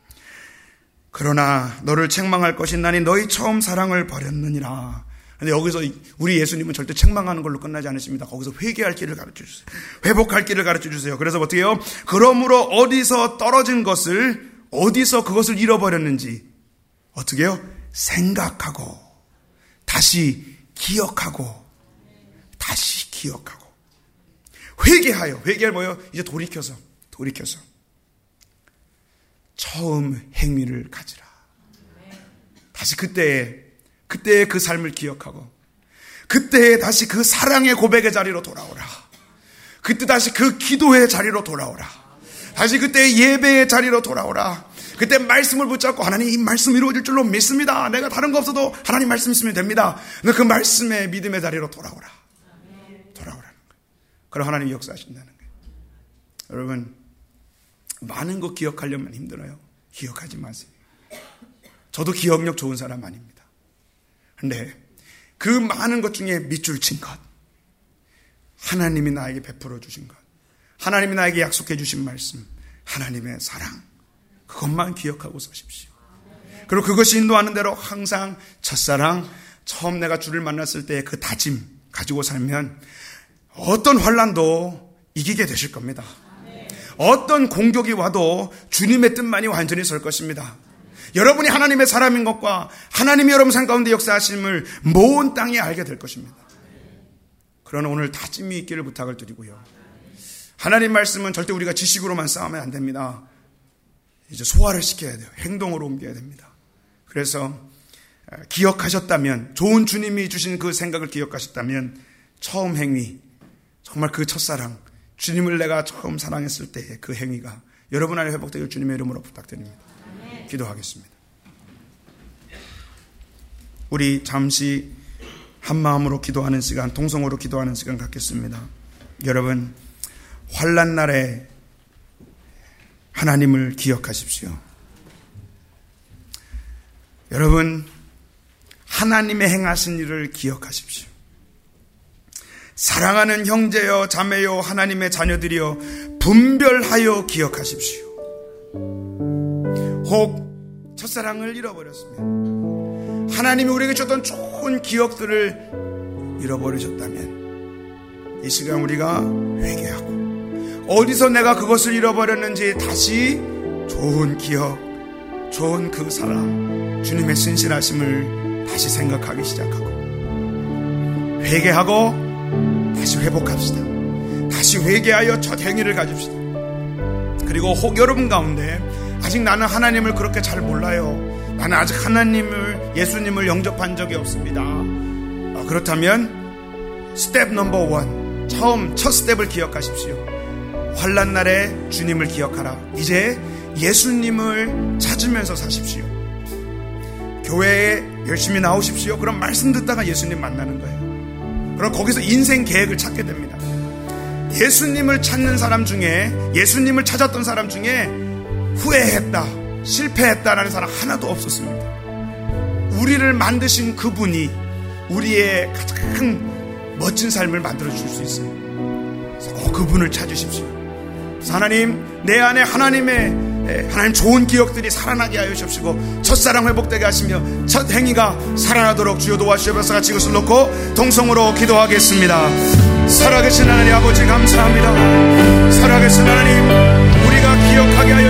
그러나 너를 책망할 것이 나니 너희 처음 사랑을 버렸느니라. 근데 여기서 우리 예수님은 절대 책망하는 걸로 끝나지 않으십니다. 거기서 회개할 길을 가르쳐 주세요. 회복할 길을 가르쳐 주세요. 그래서 어떻게 해요? 그러므로 어디서 떨어진 것을, 어디서 그것을 잃어버렸는지 어떻게 해요? 생각하고 다시 기억하고 다시 기억하고 회개하여. 회개할 뭐예요? 이제 돌이켜서 처음 행위를 가지라. 다시 그때의 그 삶을 기억하고 그때에 다시 그 사랑의 고백의 자리로 돌아오라. 그때 다시 그 기도의 자리로 돌아오라. 다시 그때의 예배의 자리로 돌아오라. 그때 말씀을 붙잡고 하나님 이 말씀 이루어질 줄로 믿습니다. 내가 다른 거 없어도 하나님 말씀 있으면 됩니다. 그 말씀의 믿음의 자리로 돌아오라. 돌아오라는 거예요. 그럼 하나님이 역사하신다는 거예요. 여러분, 많은 거 기억하려면 힘들어요. 기억하지 마세요. 저도 기억력 좋은 사람 아닙니다. 그런데 그 많은 것 중에 밑줄 친 것, 하나님이 나에게 베풀어 주신 것, 하나님이 나에게 약속해 주신 말씀, 하나님의 사랑, 그것만 기억하고 사십시오. 그리고 그것이 인도하는 대로 항상 첫사랑, 처음 내가 주를 만났을 때 그 다짐 가지고 살면 어떤 환난도 이기게 되실 겁니다. 어떤 공격이 와도 주님의 뜻만이 완전히 설 것입니다. 여러분이 하나님의 사람인 것과 하나님이 여러분 삶 가운데 역사하심을 모은 땅에 알게 될 것입니다. 그러나 오늘 다짐이 있기를 부탁을 드리고요. 하나님 말씀은 절대 우리가 지식으로만 싸우면 안 됩니다. 이제 소화를 시켜야 돼요. 행동으로 옮겨야 됩니다. 그래서 기억하셨다면, 좋은 주님이 주신 그 생각을 기억하셨다면 처음 행위, 정말 그 첫사랑, 주님을 내가 처음 사랑했을 때의 그 행위가 여러분 안에 회복되길 주님의 이름으로 부탁드립니다. 기도하겠습니다. 우리 잠시 한 마음으로 기도하는 시간, 동성으로 기도하는 시간 갖겠습니다. 여러분, 환난 날에 하나님을 기억하십시오. 여러분, 하나님의 행하신 일을 기억하십시오. 사랑하는 형제여 자매여 하나님의 자녀들이여 분별하여 기억하십시오. 혹 첫사랑을 잃어버렸으면, 하나님이 우리에게 줬던 좋은 기억들을 잃어버리셨다면 이 시간 우리가 회개하고 어디서 내가 그것을 잃어버렸는지 다시 좋은 기억, 좋은 그 사랑, 주님의 신실하심을 다시 생각하기 시작하고 회개하고 다시 회복합시다. 다시 회개하여 첫 행위를 가집시다. 그리고 혹 여러분 가운데 아직 나는 하나님을 그렇게 잘 몰라요. 나는 아직 하나님을, 예수님을 영접한 적이 없습니다. 그렇다면 스텝 넘버 1, 첫 스텝을 기억하십시오. 환난 날에 주님을 기억하라. 이제 예수님을 찾으면서 사십시오. 교회에 열심히 나오십시오. 그럼 말씀 듣다가 예수님 만나는 거예요. 그럼 거기서 인생 계획을 찾게 됩니다. 예수님을 찾는 사람 중에, 예수님을 찾았던 사람 중에 후회했다, 실패했다라는 사람 하나도 없었습니다. 우리를 만드신 그분이 우리의 가장 멋진 삶을 만들어줄 수 있어요. 그래서 그분을 찾으십시오. 그래서 하나님, 내 안에 하나님 좋은 기억들이 살아나게 하여 주십시고, 첫사랑 회복되게 하시며 첫 행위가 살아나도록 주여 도와주시옵소서. 같이 이것을 놓고 동성으로 기도하겠습니다. 살아계신 하나님 아버지 감사합니다. 살아계신 하나님, 우리가 기억하게 하여